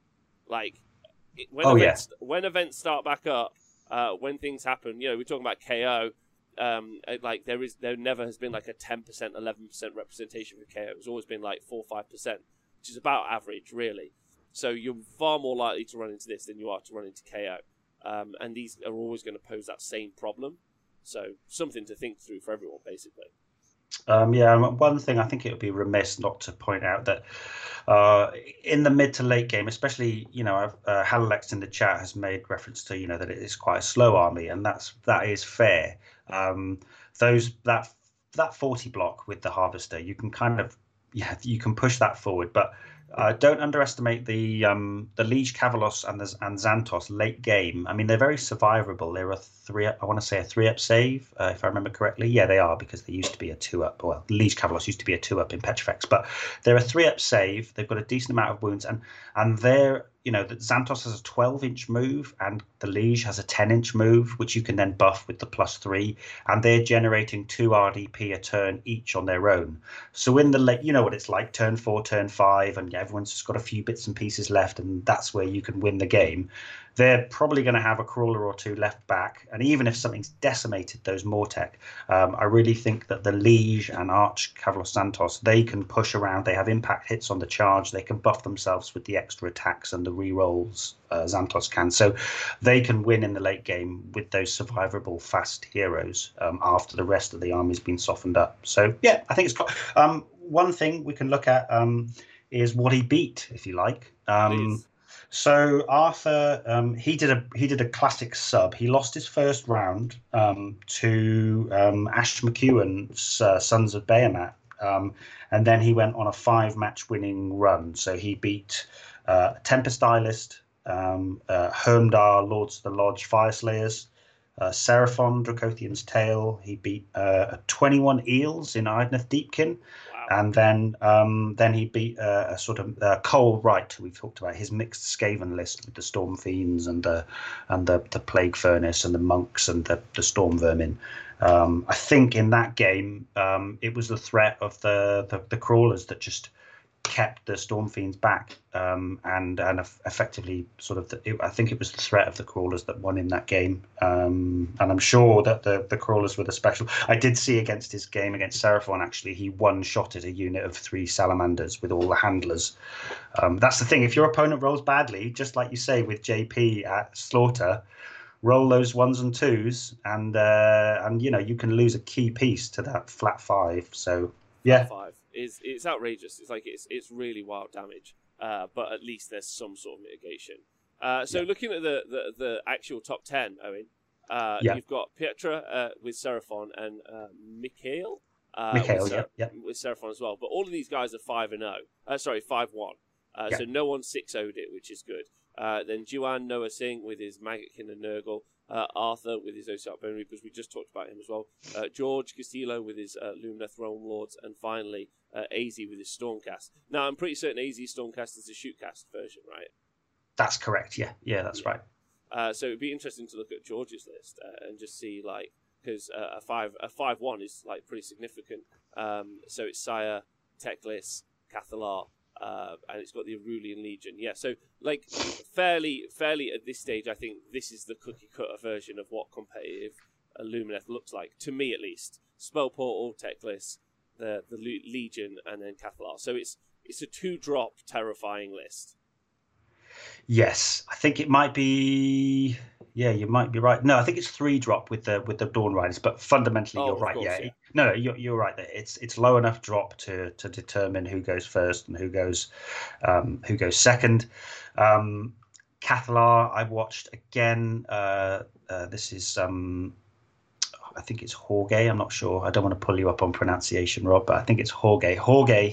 When events start back up, when things happen, we're talking about KO. There never has been a 10%, 11% representation for KO. It's always been 4 or 5%, which is about average, really. So you're far more likely to run into this than you are to run into KO. And these are always going to pose that same problem. So something to think through for everyone, basically. One thing I think it would be remiss not to point out that in the mid to late game, especially, Halalex in the chat has made reference to, that it is quite a slow army, and that is fair. That 40 block with the Harvester, you can you can push that forward, but don't underestimate the Liege Kavalos and Xantos late game. I mean, they're very survivable. They're a 3-up save, if I remember correctly. Yeah, they are, because they used to be a 2-up. Well, Liege Kavalos used to be a 2-up in Petrifex, but they're a 3-up save. They've got a decent amount of wounds, and they're that Xantos has a 12-inch move and the Liege has a 10-inch move, which you can then buff with the +3, and they're generating 2 RDP a turn each on their own. So in the late, what it's like, turn 4, turn 5, and everyone's just got a few bits and pieces left, and that's where you can win the game. They're probably going to have a crawler or 2 left back, and even if something's decimated those Mortek, I really think that the Liege and Arch Kavalos Xantos, they can push around. They have impact hits on the charge. They can buff themselves with the extra attacks and the rerolls Xantos can. So they can win in the late game with those survivable fast heroes after the rest of the army's been softened up. So yeah, I think it's one thing we can look at is what he beat, if you like. So Arthur, he did a classic sub. He lost his first round to Ash McEwen's Sons of Behemat, and then he went on a 5-match winning run. So he beat Tempest Stylist, Hermdar, Lords of the Lodge, Fireslayers, Seraphon, Dracothian's Tale. He beat 21 Eels in Idneth Deepkin. And then he beat a sort of Cole Wright, who we've talked about, his mixed Skaven list with the Storm Fiends and the Plague Furnace and the Monks and the Storm Vermin. I think in that game it was the threat of the Crawlers that just kept the Storm Fiends back, and effectively sort of I think it was the threat of the Crawlers that won in that game, and I'm sure that the Crawlers were the special. I did see against his game against Seraphon, actually he one-shotted a unit of 3 Salamanders with all the handlers. That's the thing, if your opponent rolls badly, just like you say with JP at Slaughter, roll those ones and twos, and you can lose a key piece to that flat 5. So yeah, flat 5 it's outrageous. It's like it's really wild damage, but at least there's some sort of mitigation. So looking at the actual top 10, Owen, you've got Pietra with Seraphon and Mikhail. With Seraphon as well. But all of these guys are 5-0. 5-1. So no one 6-0'd it, which is good. Then Juan Noah Singh with his Maggotkin and Nurgle. Arthur with his Osiark Bone Reapers. We just talked about him as well. George Castillo with his Lumineth Realm Lords. And finally, AZ with his Stormcast. Now, I'm pretty certain AZ's Stormcast is a shootcast version, right? That's correct, yeah, that's right. So it'd be interesting to look at George's list and just see, like, because a 5-1 is like pretty significant. So it's Sire, Teclis, Cathalar, and it's got the Arulian Legion. Yeah, so like fairly at this stage, I think this is the cookie cutter version of what competitive Lumineth looks like, to me at least. Spell Portal, Teclis, the Legion, and then Cathalar. So it's a 2-drop terrifying list. Yes, I think it might be. Yeah, you might be right. No, I think it's 3-drop with the Dawn Riders, but fundamentally you're right. Course, yeah. No, you're right. It's low enough drop to determine who goes first and who goes second. Cathalar, I watched again. This is I think it's Jorge. I'm not sure. I don't want to pull you up on pronunciation, Rob, but I think it's Jorge. Jorge,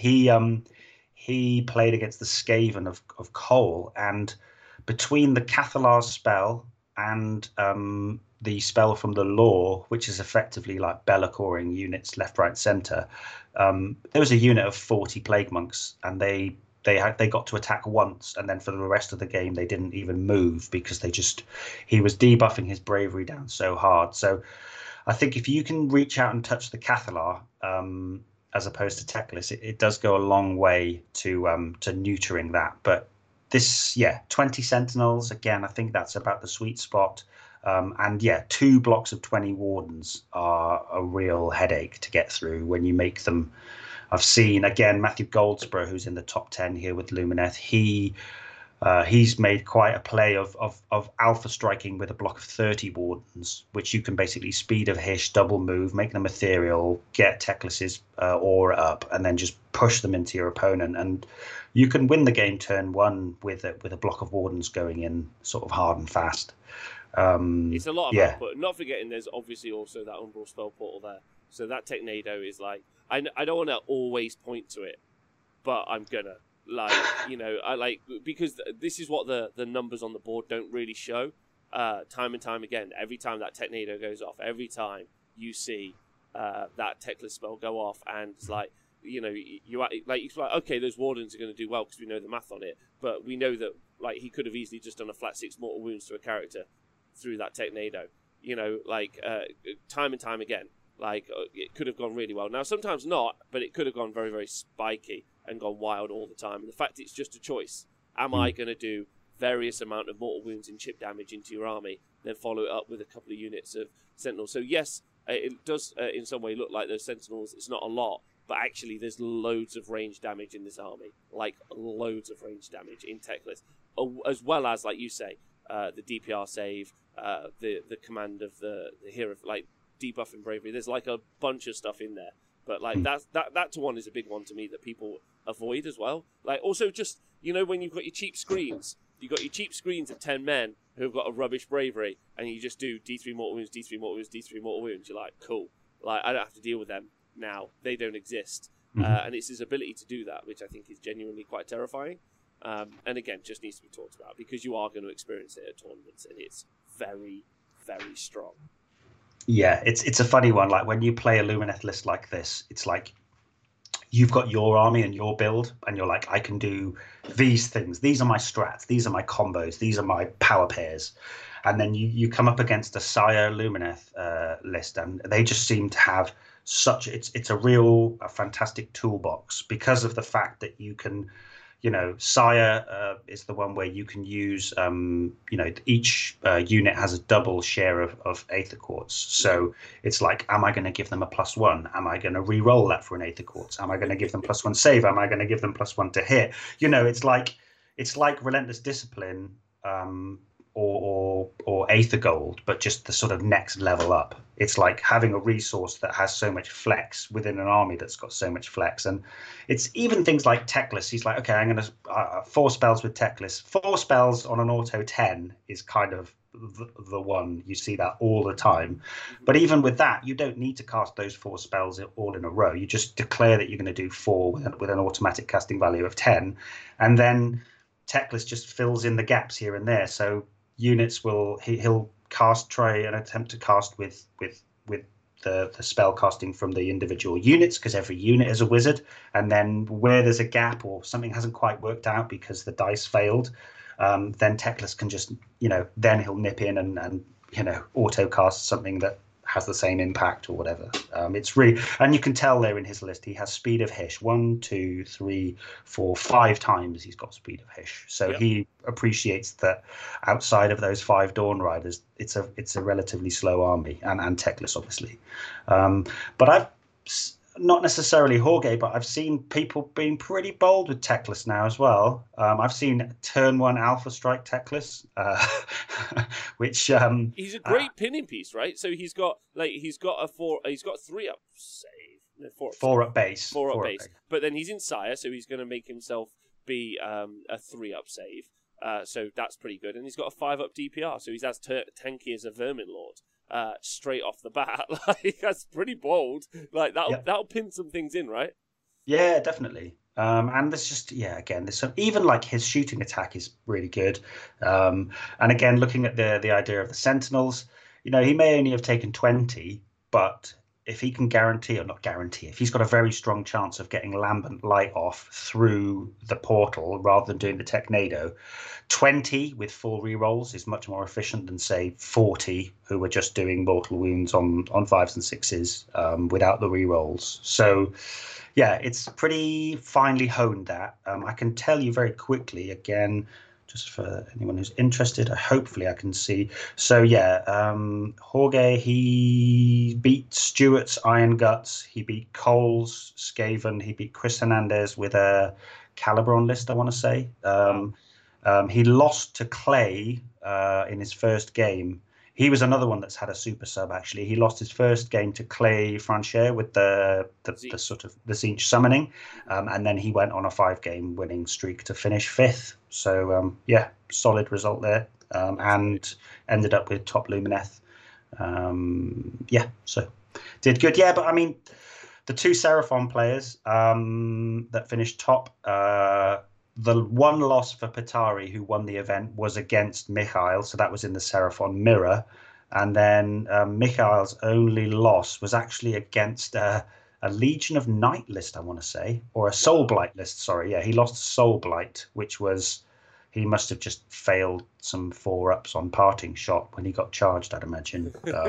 he played against the Skaven of Cole, and between the Cathalar spell and the spell from the Law, which is effectively like Bellacoring units left, right, centre, there was a unit of 40 Plague Monks, and they got to attack once, and then for the rest of the game they didn't even move because he was debuffing his bravery down so hard. So I think if you can reach out and touch the Cathalar, as opposed to Teclis, it does go a long way to neutering that. But this, 20 Sentinels, again, I think that's about the sweet spot. And 2 blocks of 20 Wardens are a real headache to get through when you make them. I've seen, again, Matthew Goldsborough, who's in the top 10 here with Lumineth, he's made quite a play of alpha striking with a block of 30 Wardens, which you can basically speed of Hish, double move, make them ethereal, get Teclis's aura up, and then just push them into your opponent. And you can win the game turn 1 with a block of Wardens going in sort of hard and fast. It's a lot of output. Not forgetting there's obviously also that Umbral Spell Portal there. So that Technado is like, I don't want to always point to it, but I'm gonna. Because this is what the numbers on the board don't really show. Time and time again, every time that Technado goes off, every time you see that Teclis spell go off, and it's like, you're like, okay, those Wardens are going to do well because we know the math on it, but we know that like he could have easily just done a flat 6 mortal wounds to a character through that Technado. Time and time again, it could have gone really well. Now sometimes not, but it could have gone very, very spiky and gone wild all the time. And the fact it's just a choice. Am I going to do various amount of mortal wounds and chip damage into your army, then follow it up with a couple of units of Sentinels? So yes, it does in some way look like those Sentinels, it's not a lot, but actually there's loads of range damage in this army. Like, loads of range damage in Teclis. As well as, like you say, the DPR save, the command of the hero, like debuffing bravery. There's like a bunch of stuff in there. But like that to one is a big one to me that people avoid as well. Like also just, when you've got your cheap screens, of 10 men who have got a rubbish bravery, and you just do D3 mortal wounds, D3 mortal wounds, D3 mortal wounds. You're like, cool. Like, I don't have to deal with them now. They don't exist. And it's his ability to do that, which I think is genuinely quite terrifying. And again, just needs to be talked about because you are going to experience it at tournaments, and it's very, very strong. Yeah, it's a funny one. Like when you play a Lumineth list like this, it's like you've got your army and your build, and you're like, I can do these things. These are my strats. These are my combos. These are my power pairs. And then you come up against a Sire Lumineth list, and they just seem to have such. It's a fantastic toolbox because of the fact that you can. Sire is the one where you can use, each unit has a double share of Aether Quartz. So it's like, am I going to give them a +1? Am I going to re-roll that for an Aether Quartz? Am I going to give them +1 save? Am I going to give them +1 to hit? It's like Relentless Discipline, or Aether Gold, but just the sort of next level up. It's like having a resource that has so much flex within an army that's got so much flex. And it's even things like Teclis. He's like, okay, I'm going to 4 spells with Teclis. 4 spells on an auto 10 is kind of the one. You see that all the time. But even with that, you don't need to cast those 4 spells all in a row. You just declare that you're going to do 4 with an automatic casting value of 10. And then Teclis just fills in the gaps here and there. So units he'll try and attempt to cast with the spell casting from the individual units, because every unit is a wizard. And then where there's a gap or something hasn't quite worked out because the dice failed, then Teclis can just, then he'll nip in and auto cast something that has the same impact or whatever. It's really, and you can tell there in his list, he has Speed of Hysh 1, 2, 3, 4, 5 times he's got Speed of Hysh. So he appreciates that outside of those 5 Dawn Riders, it's a relatively slow army, and Teclis obviously. But I've not necessarily Jorge, but I've seen people being pretty bold with Teclis now as well. I've seen turn 1 Alpha Strike Teclis, which he's a great pinning piece, right? So he's got a 3 up save, no, 4 up base, 4 up base. But then he's in Sire, so he's going to make himself be a 3 up save. So that's pretty good, and he's got a 5 up DPR, so he's as tanky as a Vermin Lord. Straight off the bat, like that's pretty bold. Like that'll pin some things in, right? Yeah, definitely. And there's just again, there's even like his shooting attack is really good. And again, looking at the idea of the Sentinels, he may only have taken 20, but if he can if he's got a very strong chance of getting Lambent Light off through the portal rather than doing the Technado, 20 with 4 rerolls is much more efficient than, say, 40 who were just doing mortal wounds on 5s and 6s without the rerolls. So, yeah, it's pretty finely honed, that. I can tell you very quickly, again, just for anyone who's interested, hopefully I can see. So, Jorge, he beat Stewart's Iron Guts. He beat Cole's Skaven. He beat Chris Hernandez with a Calibron list, I want to say. He lost to Clay in his first game. He was another one that's had a super sub, actually. He lost his first game to Clay Franchier with the sort of the Tzeentch summoning. And then he went on a 5-game winning streak to finish 5th. So, solid result there. And ended up with top Lumineth. So did good. Yeah, but I mean, the 2 Seraphon players that finished top, the one loss for Patari, who won the event, was against Mikhail, so that was in the Seraphon mirror. And then Mikhail's only loss was actually against a Legion of Night list, I want to say, or a Soul Blight list. Sorry, he lost Soul Blight, which was, he must have just failed some 4-ups on Parting Shot when he got charged, I'd imagine.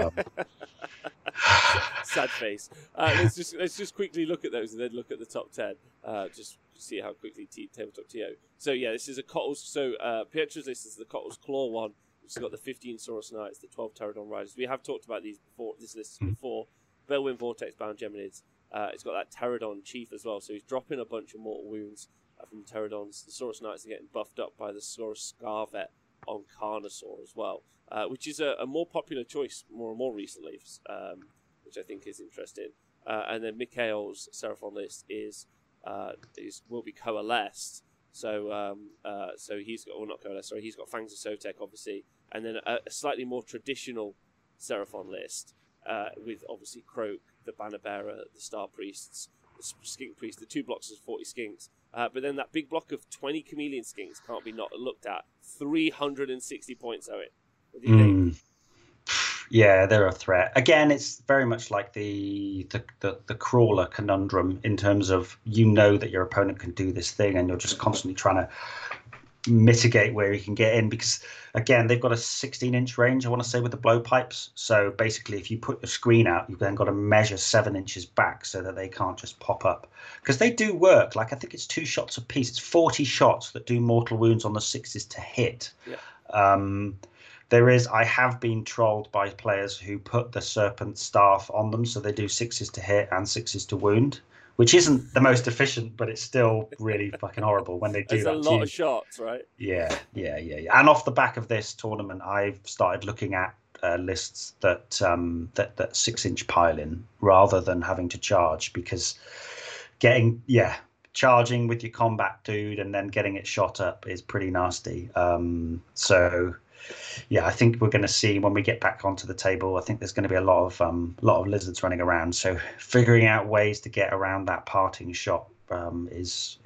Sad face. Let's just quickly look at those and then look at the top 10. Just see how quickly Tabletop TO. So this is a Cottles. So Pietro's list is the Cottles Claw one, which has got the 15 Saurus Knights, the 12 Pterodon Riders. We have talked about these before. This list before. Bellwind Vortex Bound Geminids. It's got that Pterodon Chief as well. So he's dropping a bunch of mortal wounds from Pterodons. The Saurus Knights are getting buffed up by the Saurus Scarvet on Carnosaur as well, which is a more popular choice more and more recently, which I think is interesting. And then Mikhail's Seraphon list will be coalesced. So he's got, well, not coalesced. Sorry, he's got Fangs of Sotek, obviously, and then a slightly more traditional Seraphon list with obviously Kroak, the Banner Bearer, the Star Priests, the Skink Priest, the 2 blocks of 40 Skinks. But then that big block of 20 Chameleon Skinks can't be not looked at. 360 points, Owen. What do you think? Yeah, they're a threat. Again, it's very much like the crawler conundrum in terms of that your opponent can do this thing and you're just constantly trying to mitigate where he can get in, because again, they've got a 16-inch range, I want to say, with the blowpipes. So basically, if you put the screen out, you've then got to measure 7 inches back so that they can't just pop up, because they do work. Like, I think it's 2 shots a piece. It's 40 shots that do mortal wounds on the 6s to hit. I have been trolled by players who put the Serpent Staff on them, so they do 6s to hit and 6s to wound, which isn't the most efficient, but it's still really fucking horrible when they do There's that. a lot of shots, right? Yeah. And off the back of this tournament, I've started looking at lists that 6-inch pile in rather than having to charge, because charging with your combat dude and then getting it shot up is pretty nasty. So I think we're going to see when we get back onto the table. I think there's going to be a lot of lizards running around. So figuring out ways to get around that parting shot is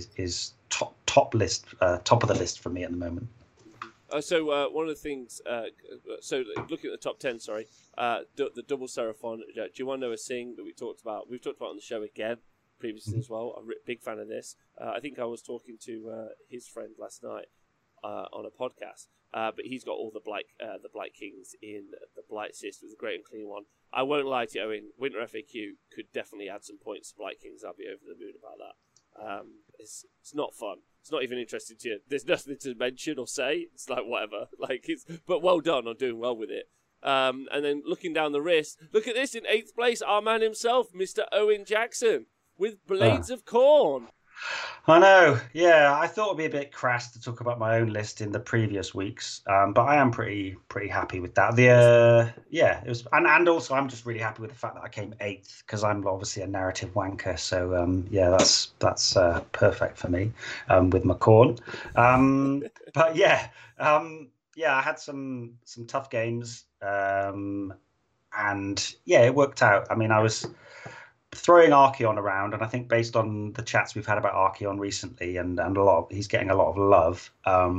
top of the list for me at the moment. So one of the things, so looking at the top 10, the double Seraphon. Do you want to know a thing that we've talked about on the show again previously as well? I'm a big fan of this. I think I was talking to his friend last night on a podcast, but he's got all the Blight Kings in the Blight Cyst with the Great and Clean one. I won't lie to you, Owen, Winter FAQ could definitely add some points to Blight Kings. I'll be over the moon about that. It's not fun. It's not even interesting to you. There's nothing to mention or say. It's like whatever. But well done on doing well with it. And then looking down the wrist, look at this in 8th place, our man himself, Mr. Owen Jackson, with Blades of Corn. I know. Yeah, I thought it'd be a bit crass to talk about my own list in the previous weeks, but I am pretty happy with that. It was, and also I'm just really happy with the fact that I came 8th, because I'm obviously a narrative wanker. So that's perfect for me with my corn. But I had some tough games, and it worked out. I mean, I was throwing Archeon around, and I think based on the chats we've had about Archeon recently, and he's getting a lot of love.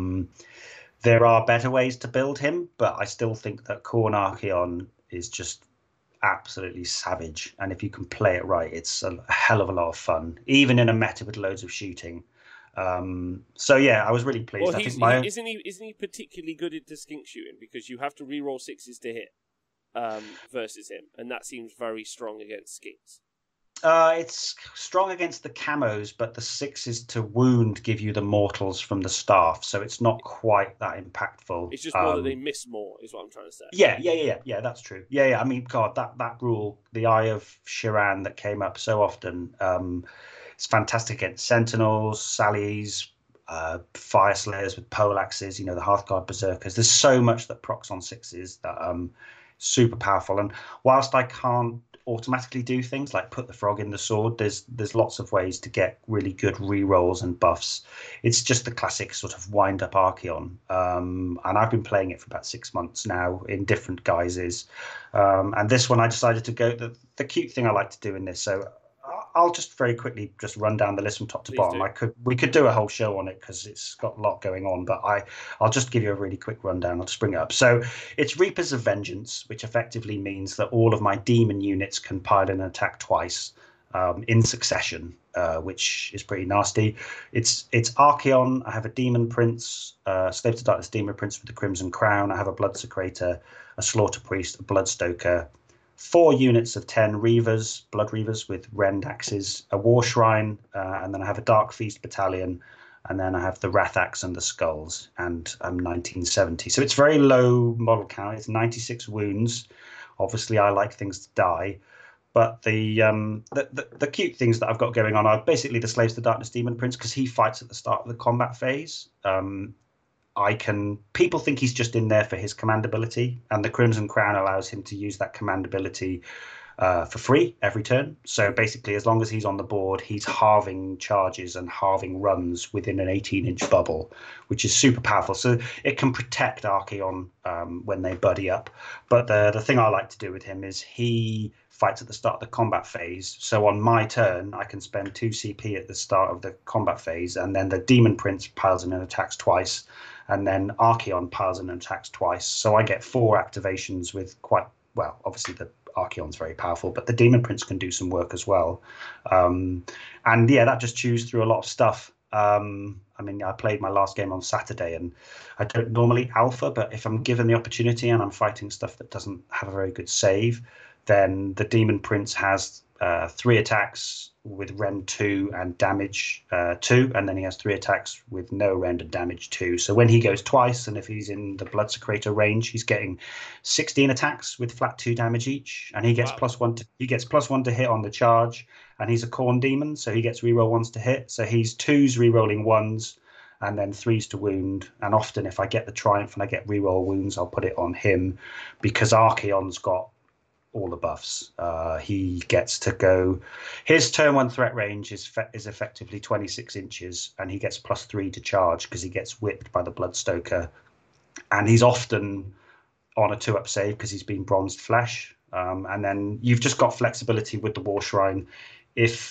There are better ways to build him, but I still think that Khorne Archeon is just absolutely savage, and if you can play it right, it's a hell of a lot of fun, even in a meta with loads of shooting. I was really pleased. Well, isn't he particularly good into skink shooting, because you have to reroll 6s to hit versus him, and that seems very strong against skinks. It's strong against the camos, but the 6s to wound give you the mortals from the staff, so it's not quite that impactful. It's just more that they miss more, is what I'm trying to say. Yeah, that's true. Yeah. I mean, God, that rule, the Eye of Shiran that came up so often, it's fantastic against Sentinels, Sallies, Fire Slayers with poleaxes, the Hearthguard Berserkers. There's so much that procs on 6s that super powerful. And whilst I can't automatically do things like put the frog in the sword, there's lots of ways to get really good rerolls and buffs. It's just the classic sort of wind up Archeon, and I've been playing it for about 6 months now in different guises, and this one I decided to go the cute thing I like to do in this. So I'll just very quickly just run down the list from top to bottom. We could do a whole show on it because it's got a lot going on, but I'll just give you a really quick rundown. I'll just bring it up. So it's Reapers of Vengeance, which effectively means that all of my demon units can pile in an attack twice in succession, which is pretty nasty. It's Archeon. I have a Demon Prince, Slave to Darkness Demon Prince with the Crimson Crown. I have a Blood Secretor, a Slaughter Priest, a Bloodstoker, 4 units of 10 Reavers, Blood Reavers with Rend Axes, a War Shrine, and then I have a Dark Feast Battalion, and then I have the Wrath Axe and the Skulls, and I'm 1970. So it's very low model count. It's 96 wounds. Obviously, I like things to die. But the cute things that I've got going on are basically the Slaves to Darkness Demon Prince, because he fights at the start of the combat phase. People think he's just in there for his command ability, and the Crimson Crown allows him to use that command ability for free every turn. So basically, as long as he's on the board, he's halving charges and halving runs within an 18-inch bubble, which is super powerful. So it can protect Archeon when they buddy up. But the thing I like to do with him is he fights at the start of the combat phase. So on my turn, I can spend 2 CP at the start of the combat phase, and then the Demon Prince piles in and attacks twice, and then Archeon piles in and attacks twice. So I get 4 activations with obviously the Archeon's very powerful, but the Demon Prince can do some work as well. That just chews through a lot of stuff. I played my last game on Saturday, and I don't normally alpha, but if I'm given the opportunity and I'm fighting stuff that doesn't have a very good save, then the Demon Prince has 3 attacks with rend 2 and damage 2, and then he has 3 attacks with no rend and damage 2. So when he goes twice, and if he's in the Blood Secretor range, he's getting 16 attacks with flat 2 damage each, and he gets +1 to hit on the charge, and he's a Khorne demon, so he gets reroll ones to hit. So he's 2s rerolling 1s, and then 3s to wound. And often, if I get the triumph and I get reroll wounds, I'll put it on him because Archaon's got all the buffs. He gets to go. His turn 1 threat range is effectively 26 inches, and he gets +3 to charge because he gets whipped by the Bloodstoker. And he's often on a 2-up save because he's been bronzed flesh. And then you've just got flexibility with the War Shrine. If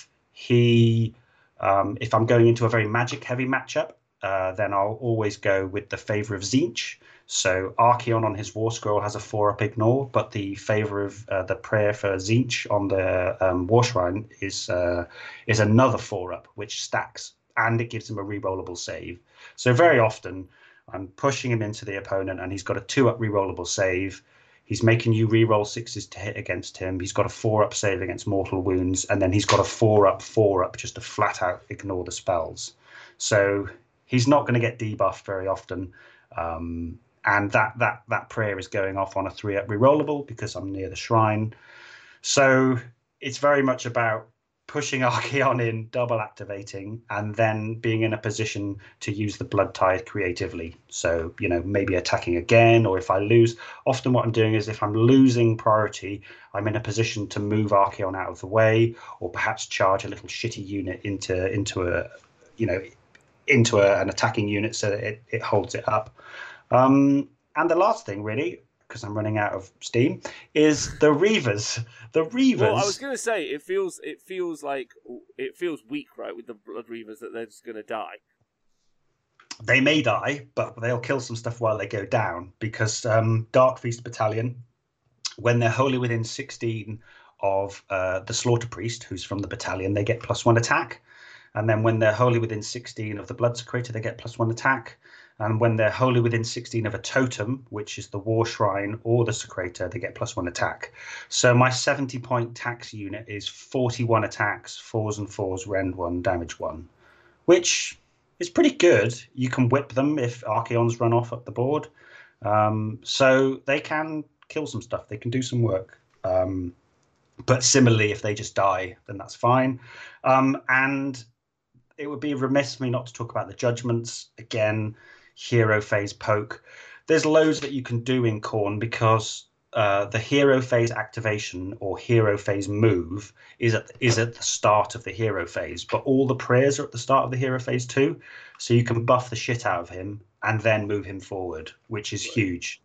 I'm going into a very magic heavy matchup, then I'll always go with the Favor of Tzeentch. So Archaon on his War Scroll has a 4-up ignore, but the Favor of the Prayer for Tzeentch on the War Shrine is another 4-up, which stacks, and it gives him a rerollable save. So very often I'm pushing him into the opponent, and he's got a 2-up rerollable save. He's making you reroll 6s to hit against him. He's got a 4-up save against mortal wounds, and then he's got a 4-up just to flat out ignore the spells. So he's not going to get debuffed very often. And that prayer is going off on a 3-up rerollable because I'm near the shrine. So it's very much about pushing Archaon in, double activating, and then being in a position to use the Blood Tide creatively. So, maybe attacking again, or if I lose, often what I'm doing is if I'm losing priority, I'm in a position to move Archaon out of the way, or perhaps charge a little shitty unit into an attacking unit so that it holds it up. And the last thing, really, because I'm running out of steam, is the Reavers. The Reavers. Well, I was going to say it feels weak, right, with the Blood Reavers that they're just going to die. They may die, but they'll kill some stuff while they go down because Dark Feast Battalion, when they're wholly within 16 of the Slaughter Priest, who's from the battalion, they get +1 attack. And then when they're wholly within 16 of the Bloodsecrator, they get +1 attack. And when they're wholly within 16 of a totem, which is the War Shrine or the Secrator, they get +1 attack. So my 70-point tax unit is 41 attacks, 4s and 4s, rend 1, damage 1, which is pretty good. You can whip them if Archaons run off up the board. So they can kill some stuff. They can do some work. But similarly, if they just die, then that's fine. And it would be remiss of me not to talk about the judgments. Again, hero phase poke. There's loads that you can do in Khorne because the hero phase activation or hero phase move is at the start of the hero phase, but all the prayers are at the start of the hero phase too. So you can buff the shit out of him and then move him forward, which is huge.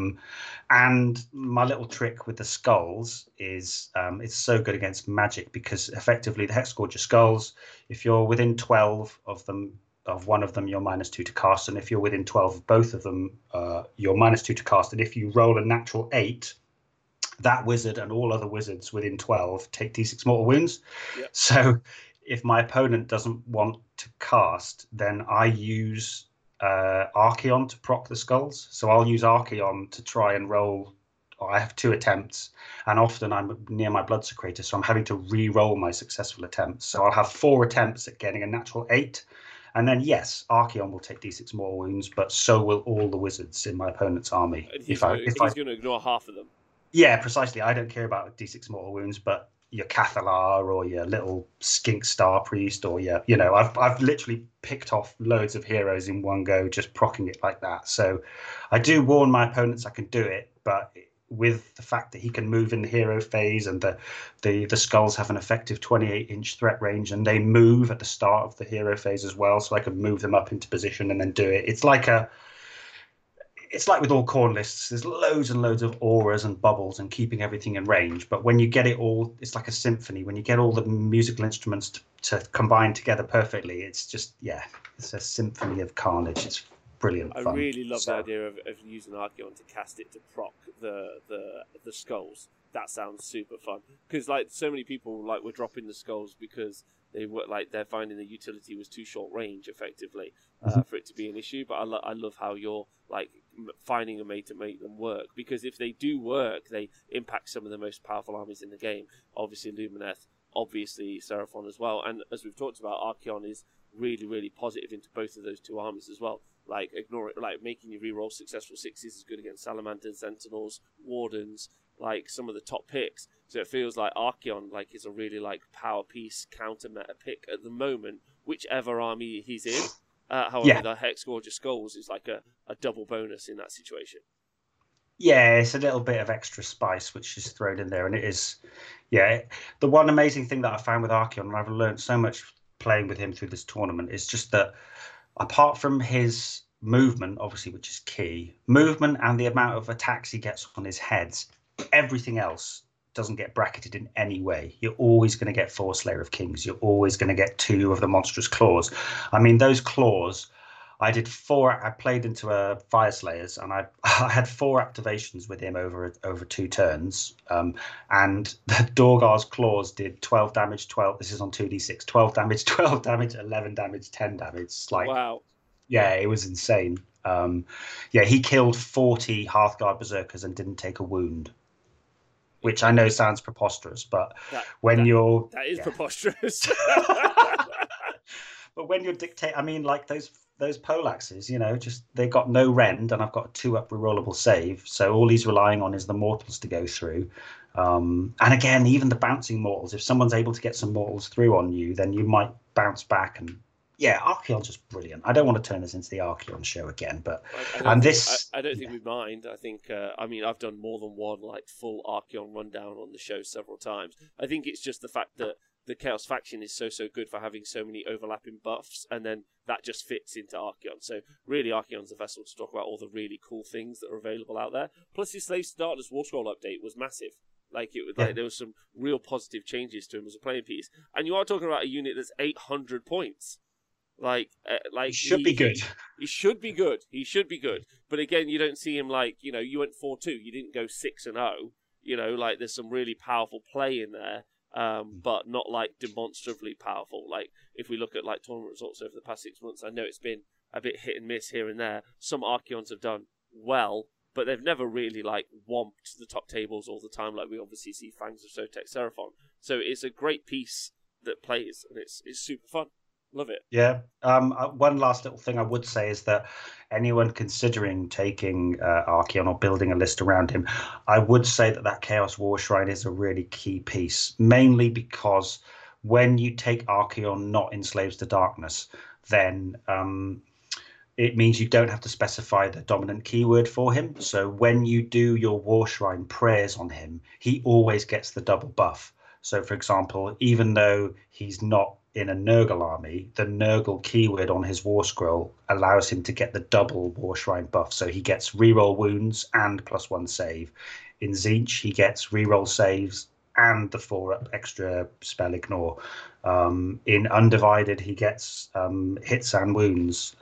And my little trick with the skulls is it's so good against magic because effectively the Hexgorger skulls, if you're within 12 of them, of one of them, you're -2 to cast, and if you're within 12 of both of them, you're -2 to cast. And if you roll a natural 8, that wizard and all other wizards within 12 take D6 mortal wounds. Yep. So if my opponent doesn't want to cast, then I use Archaon to proc the skulls. So I'll use Archaon to try and roll. I have 2 attempts, and often I'm near my Bloodsecrator, so I'm having to re-roll my successful attempts. So I'll have 4 attempts at getting a natural 8. And then, yes, Archaon will take D6 mortal wounds, but so will all the wizards in my opponent's army. He's going to ignore half of them. Yeah, precisely. I don't care about D6 mortal wounds, but your Cathalar or your little Skink Star Priest or I've literally picked off loads of heroes in one go, just procking it like that. So I do warn my opponents I can do it, but with the fact that he can move in the hero phase and the skulls have an effective 28-inch threat range and they move at the start of the hero phase as well, so I can move them up into position and then do it. It's like with all Khorne lists, there's loads and loads of auras and bubbles and keeping everything in range, but when you get it all, it's like a symphony. When you get all the musical instruments to combine together perfectly, it's just, it's a symphony of carnage. It's brilliant fun. I really love the idea of using Archaon to cast it to proc the skulls. That sounds super fun because so many people were dropping the skulls because they're finding the utility was too short range effectively for it to be an issue. But I love how you're finding a way to make them work, because if they do work, they impact some of the most powerful armies in the game. Obviously Lumineth, obviously Seraphon as well, and as we've talked about, Archaon is really, really positive into both of those 2 armies as well. Making you reroll successful 6s is good against Salamanders, Sentinels, Wardens, some of the top picks. So it feels like Archaon like is a really like power piece counter meta pick at the moment, whichever army he's in. However, the Hex Gorgeous Skulls is like a double bonus in that situation. Yeah, it's a little bit of extra spice which is thrown in there, and it is, the one amazing thing that I found with Archaon, and I've learned so much playing with him through this tournament, is just that apart from his movement, obviously, which is key, movement and the amount of attacks he gets on his heads, everything else doesn't get bracketed in any way. You're always going to get 4 Slayer of Kings. You're always going to get 2 of the monstrous claws. I mean, those claws, I did 4. I played into a Fire Slayers, and I had 4 activations with him over 2 turns. And the Dorgar's claws did 12 damage, 12. This is on 2d6. 12 damage, 12 damage, 11 damage, 10 damage. It's like, wow. Yeah, it was insane. He killed 40 Hearthguard Berserkers and didn't take a wound, which I know sounds preposterous, but that is preposterous. But when you're dictating, I mean, like those Polaxes, just they got no rend, and I've got a 2-up rerollable save, so all he's relying on is the mortals to go through. And again, even the bouncing mortals, if someone's able to get some mortals through on you, then you might bounce back. And Archaon's just brilliant. I don't want to turn this into the Archaon show again, but I don't think we mind. I think I've done more than one like full Archaon rundown on the show several times. I think it's just the fact that the Chaos faction is so good for having so many overlapping buffs, and then that just fits into Archaon. So really, Archaon's a vessel to talk about all the really cool things that are available out there. Plus, his Slaves to Darkness War Scroll update was massive. There was some real positive changes to him as a playing piece. And you are talking about a unit that's 800 points. He should be good. He should be good. He should be good. But again, you don't see him you went 4-2. You didn't go 6-0. There's some really powerful play in there. But not demonstrably powerful. If we look at tournament results over the past 6 months, I know it's been a bit hit and miss here and there. Some Archaons have done well, but they've never really whomped the top tables all the time, like we obviously see Fangs of Sotek Seraphon. So it's a great piece that plays, and it's super fun. Love it. Yeah. One last little thing I would say is that anyone considering taking Archaon or building a list around him, I would say that Chaos War Shrine is a really key piece, mainly because when you take Archaon not in Slaves to Darkness, then it means you don't have to specify the dominant keyword for him. So when you do your War Shrine prayers on him, he always gets the double buff. So, for example, even though he's not in a Nurgle army, the Nurgle keyword on his War Scroll allows him to get the double War Shrine buff. So he gets reroll wounds and +1 save. In Tzeentch, he gets reroll saves and the 4-up extra spell ignore. In Undivided, he gets hits and wounds.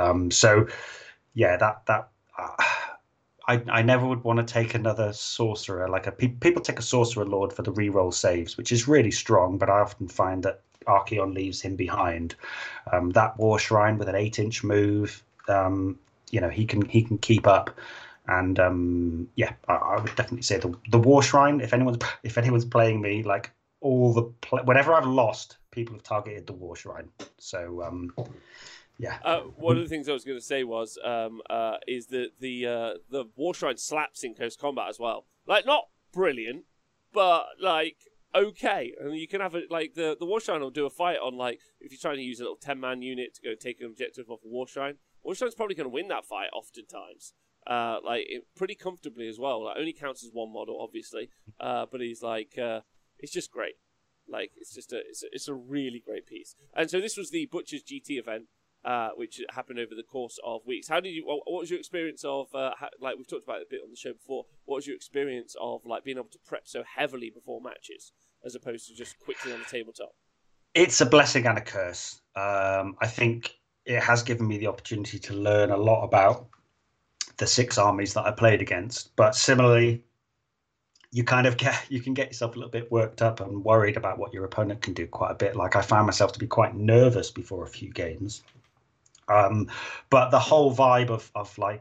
I never would want to take another sorcerer. People take a sorcerer lord for the reroll saves, which is really strong, but I often find that Archaon leaves him behind. That War Shrine with an 8-inch move, he can keep up. And I would definitely say the War Shrine. If anyone's playing me, whenever I've lost, people have targeted the War Shrine. So one of the things I was going to say was is that the War Shrine slaps in close combat as well. Not brilliant, but okay. And you can have the War Shrine will do a fight on if you're trying to use a little 10-man unit to go take an objective off a War Shrine. War Shrine's probably going to win that fight oftentimes. Pretty comfortably as well. Only counts as one model, obviously, but he's it's just great. It's a really great piece. And so this was the Butcher's GT event, which happened over the course of weeks. What was your experience of we've talked about it a bit on the show before? What was your experience of being able to prep so heavily before matches as opposed to just quickly on the tabletop? It's a blessing and a curse. I think it has given me the opportunity to learn a lot about the 6 armies that I played against, but similarly, you can get yourself a little bit worked up and worried about what your opponent can do quite a bit. I found myself to be quite nervous before a few games. But the whole vibe of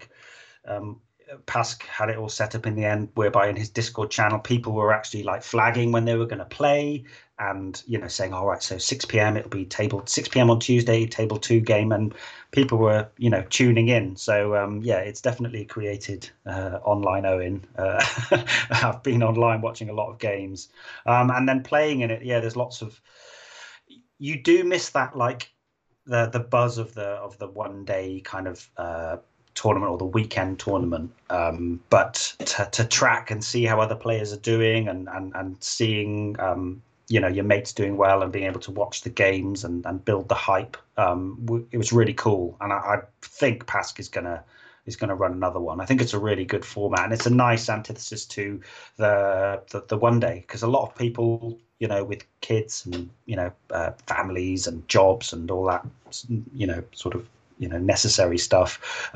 Pask had it all set up in the end, whereby in his Discord channel, people were actually flagging when they were going to play. and saying, all right, so 6 p.m. it'll be table 6 p.m. on Tuesday, table 2 game, and people were tuning in. So it's definitely created online Owen. I've been online watching a lot of games, and then playing in it. Yeah, there's lots of, you do miss that, like the buzz of the one day kind of tournament or the weekend tournament, but to track and see how other players are doing, and seeing your mates doing well and being able to watch the games and build the hype, it was really cool. And I think Pask is gonna run another one. I think it's a really good format, and it's a nice antithesis to the one day, because a lot of people with kids and families and jobs and all that sort of necessary stuff,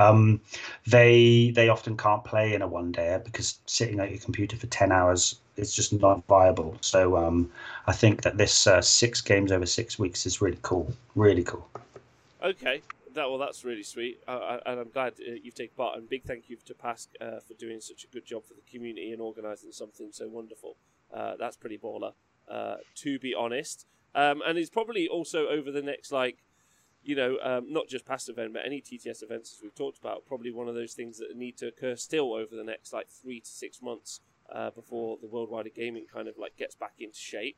they often can't play in a one day because sitting at your computer for 10 hours is just not viable. So I think that this 6 games over 6 weeks is really cool. Okay, that's really sweet, and I'm glad you've taken part, and big thank you to Pask for doing such a good job for the community and organising something so wonderful. That's pretty baller, to be honest, and it's probably also over the next, not just past event, but any TTS events, as we've talked about, probably one of those things that need to occur still over the next 3 to 6 months before the worldwide gaming kind of gets back into shape.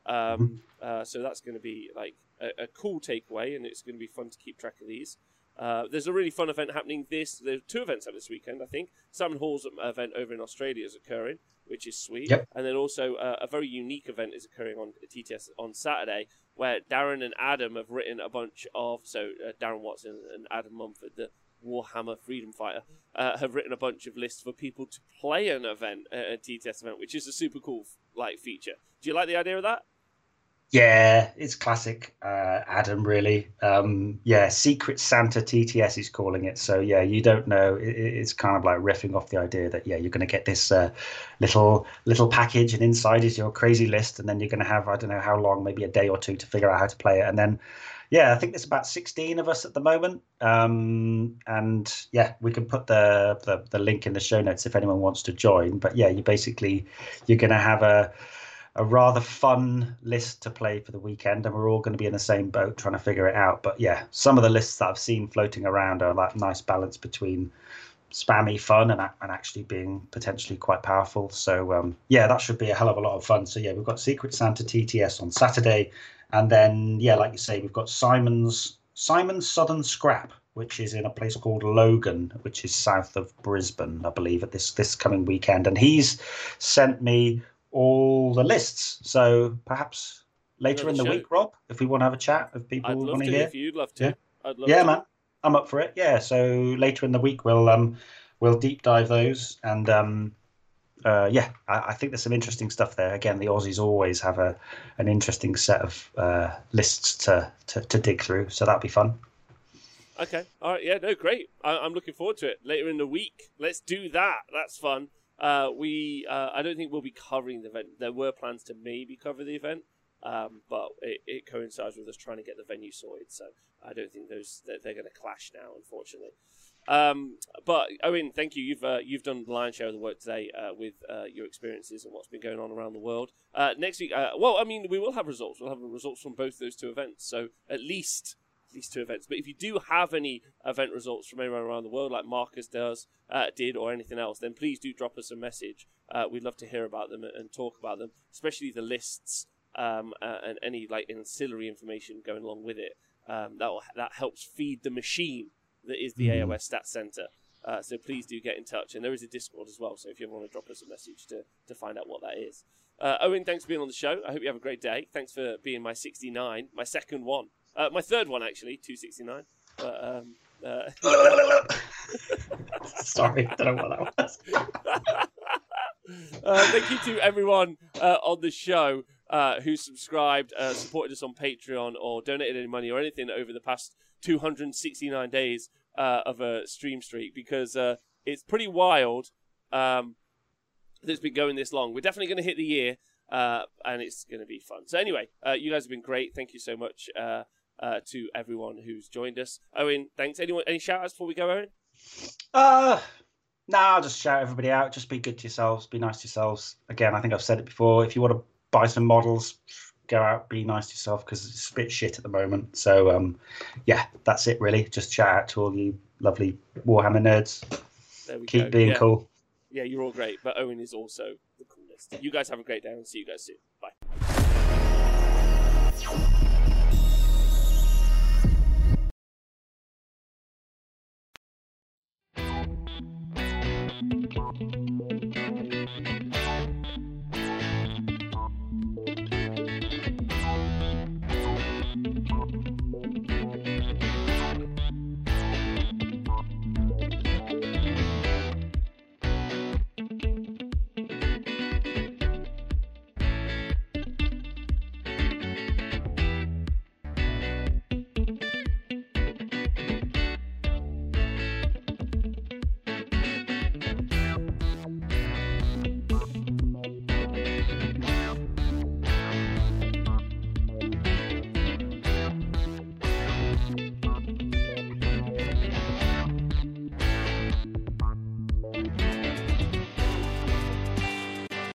So that's going to be a cool takeaway, and it's going to be fun to keep track of these. There's a really fun event happening there's 2 events out this weekend, I think. Salmon Hall's event over in Australia is occurring, which is sweet. Yep. And then also a very unique event is occurring on TTS on Saturday, where Darren and Adam have written a bunch of, Darren Watson and Adam Mumford, the Warhammer Freedom Fighter, have written a bunch of lists for people to play an event, a TTS event, which is a super cool feature. Do you like the idea of that? Yeah, it's classic Adam, really. Secret Santa TTS he's calling it. So yeah, you don't know. It's kind of like riffing off the idea that you're going to get this little package, and inside is your crazy list, and then you're going to have, I don't know how long, maybe a day or two to figure out how to play it, and then I think there's about 16 of us at the moment, and we can put the link in the show notes if anyone wants to join. But you're going to have a rather fun list to play for the weekend, and we're all going to be in the same boat trying to figure it out. But some of the lists that I've seen floating around are that nice balance between spammy fun and actually being potentially quite powerful. So that should be a hell of a lot of fun. So we've got Secret Santa TTS on Saturday, and then like you say, we've got Simon's Southern Scrap, which is in a place called Logan, which is south of Brisbane, I believe, at this coming weekend. And he's sent me all the lists, so perhaps later in the week, Rob, if we want to have a chat, if people want to hear. If you'd love to, I'd love to. Man, I'm up for it. So later in the week we'll deep dive those, and I think there's some interesting stuff there. Again, the Aussies always have an interesting set of lists to dig through, so that'll be fun. Okay, all right, great. I'm looking forward to it later in the week. Let's do that. That's fun. I don't think we'll be covering the event. There were plans to maybe cover the event, but it coincides with us trying to get the venue sorted. So I don't think they're going to clash now, unfortunately. But Owen, thank you. You've done the lion's share of the work today with your experiences and what's been going on around the world. Next week, we will have results. We'll have results from both those 2 events. So at least 2 events. But if you do have any event results from anywhere around the world, like Marcus did, or anything else, then please do drop us a message. We'd love to hear about them and talk about them, especially the lists and any ancillary information going along with it. That helps feed the machine that is the AOS Stats Center. So please do get in touch, and there is a Discord as well. So if you ever want to drop us a message to find out what that is. Owen, thanks for being on the show. I hope you have a great day. Thanks for being my 69, my second one. My third one, actually, 269. Sorry, I don't know what that was. Thank you to everyone on the show who subscribed, supported us on Patreon, or donated any money or anything over the past 269 days of a stream streak, because it's pretty wild that it's been going this long. We're definitely going to hit the year, and it's going to be fun. So anyway, you guys have been great. Thank you so much to everyone who's joined us. Owen, thanks. Any shout-outs before we go, Owen? I'll just shout everybody out. Just be good to yourselves. Be nice to yourselves. Again, I think I've said it before. If you want to buy some models, go out, be nice to yourself, because it's a bit shit at the moment. So, yeah, that's it really. Just shout out to all you lovely Warhammer nerds. There we Keep go. being cool. Yeah, you're all great, but Owen is also the coolest. You guys have a great day, and see you guys soon. Bye.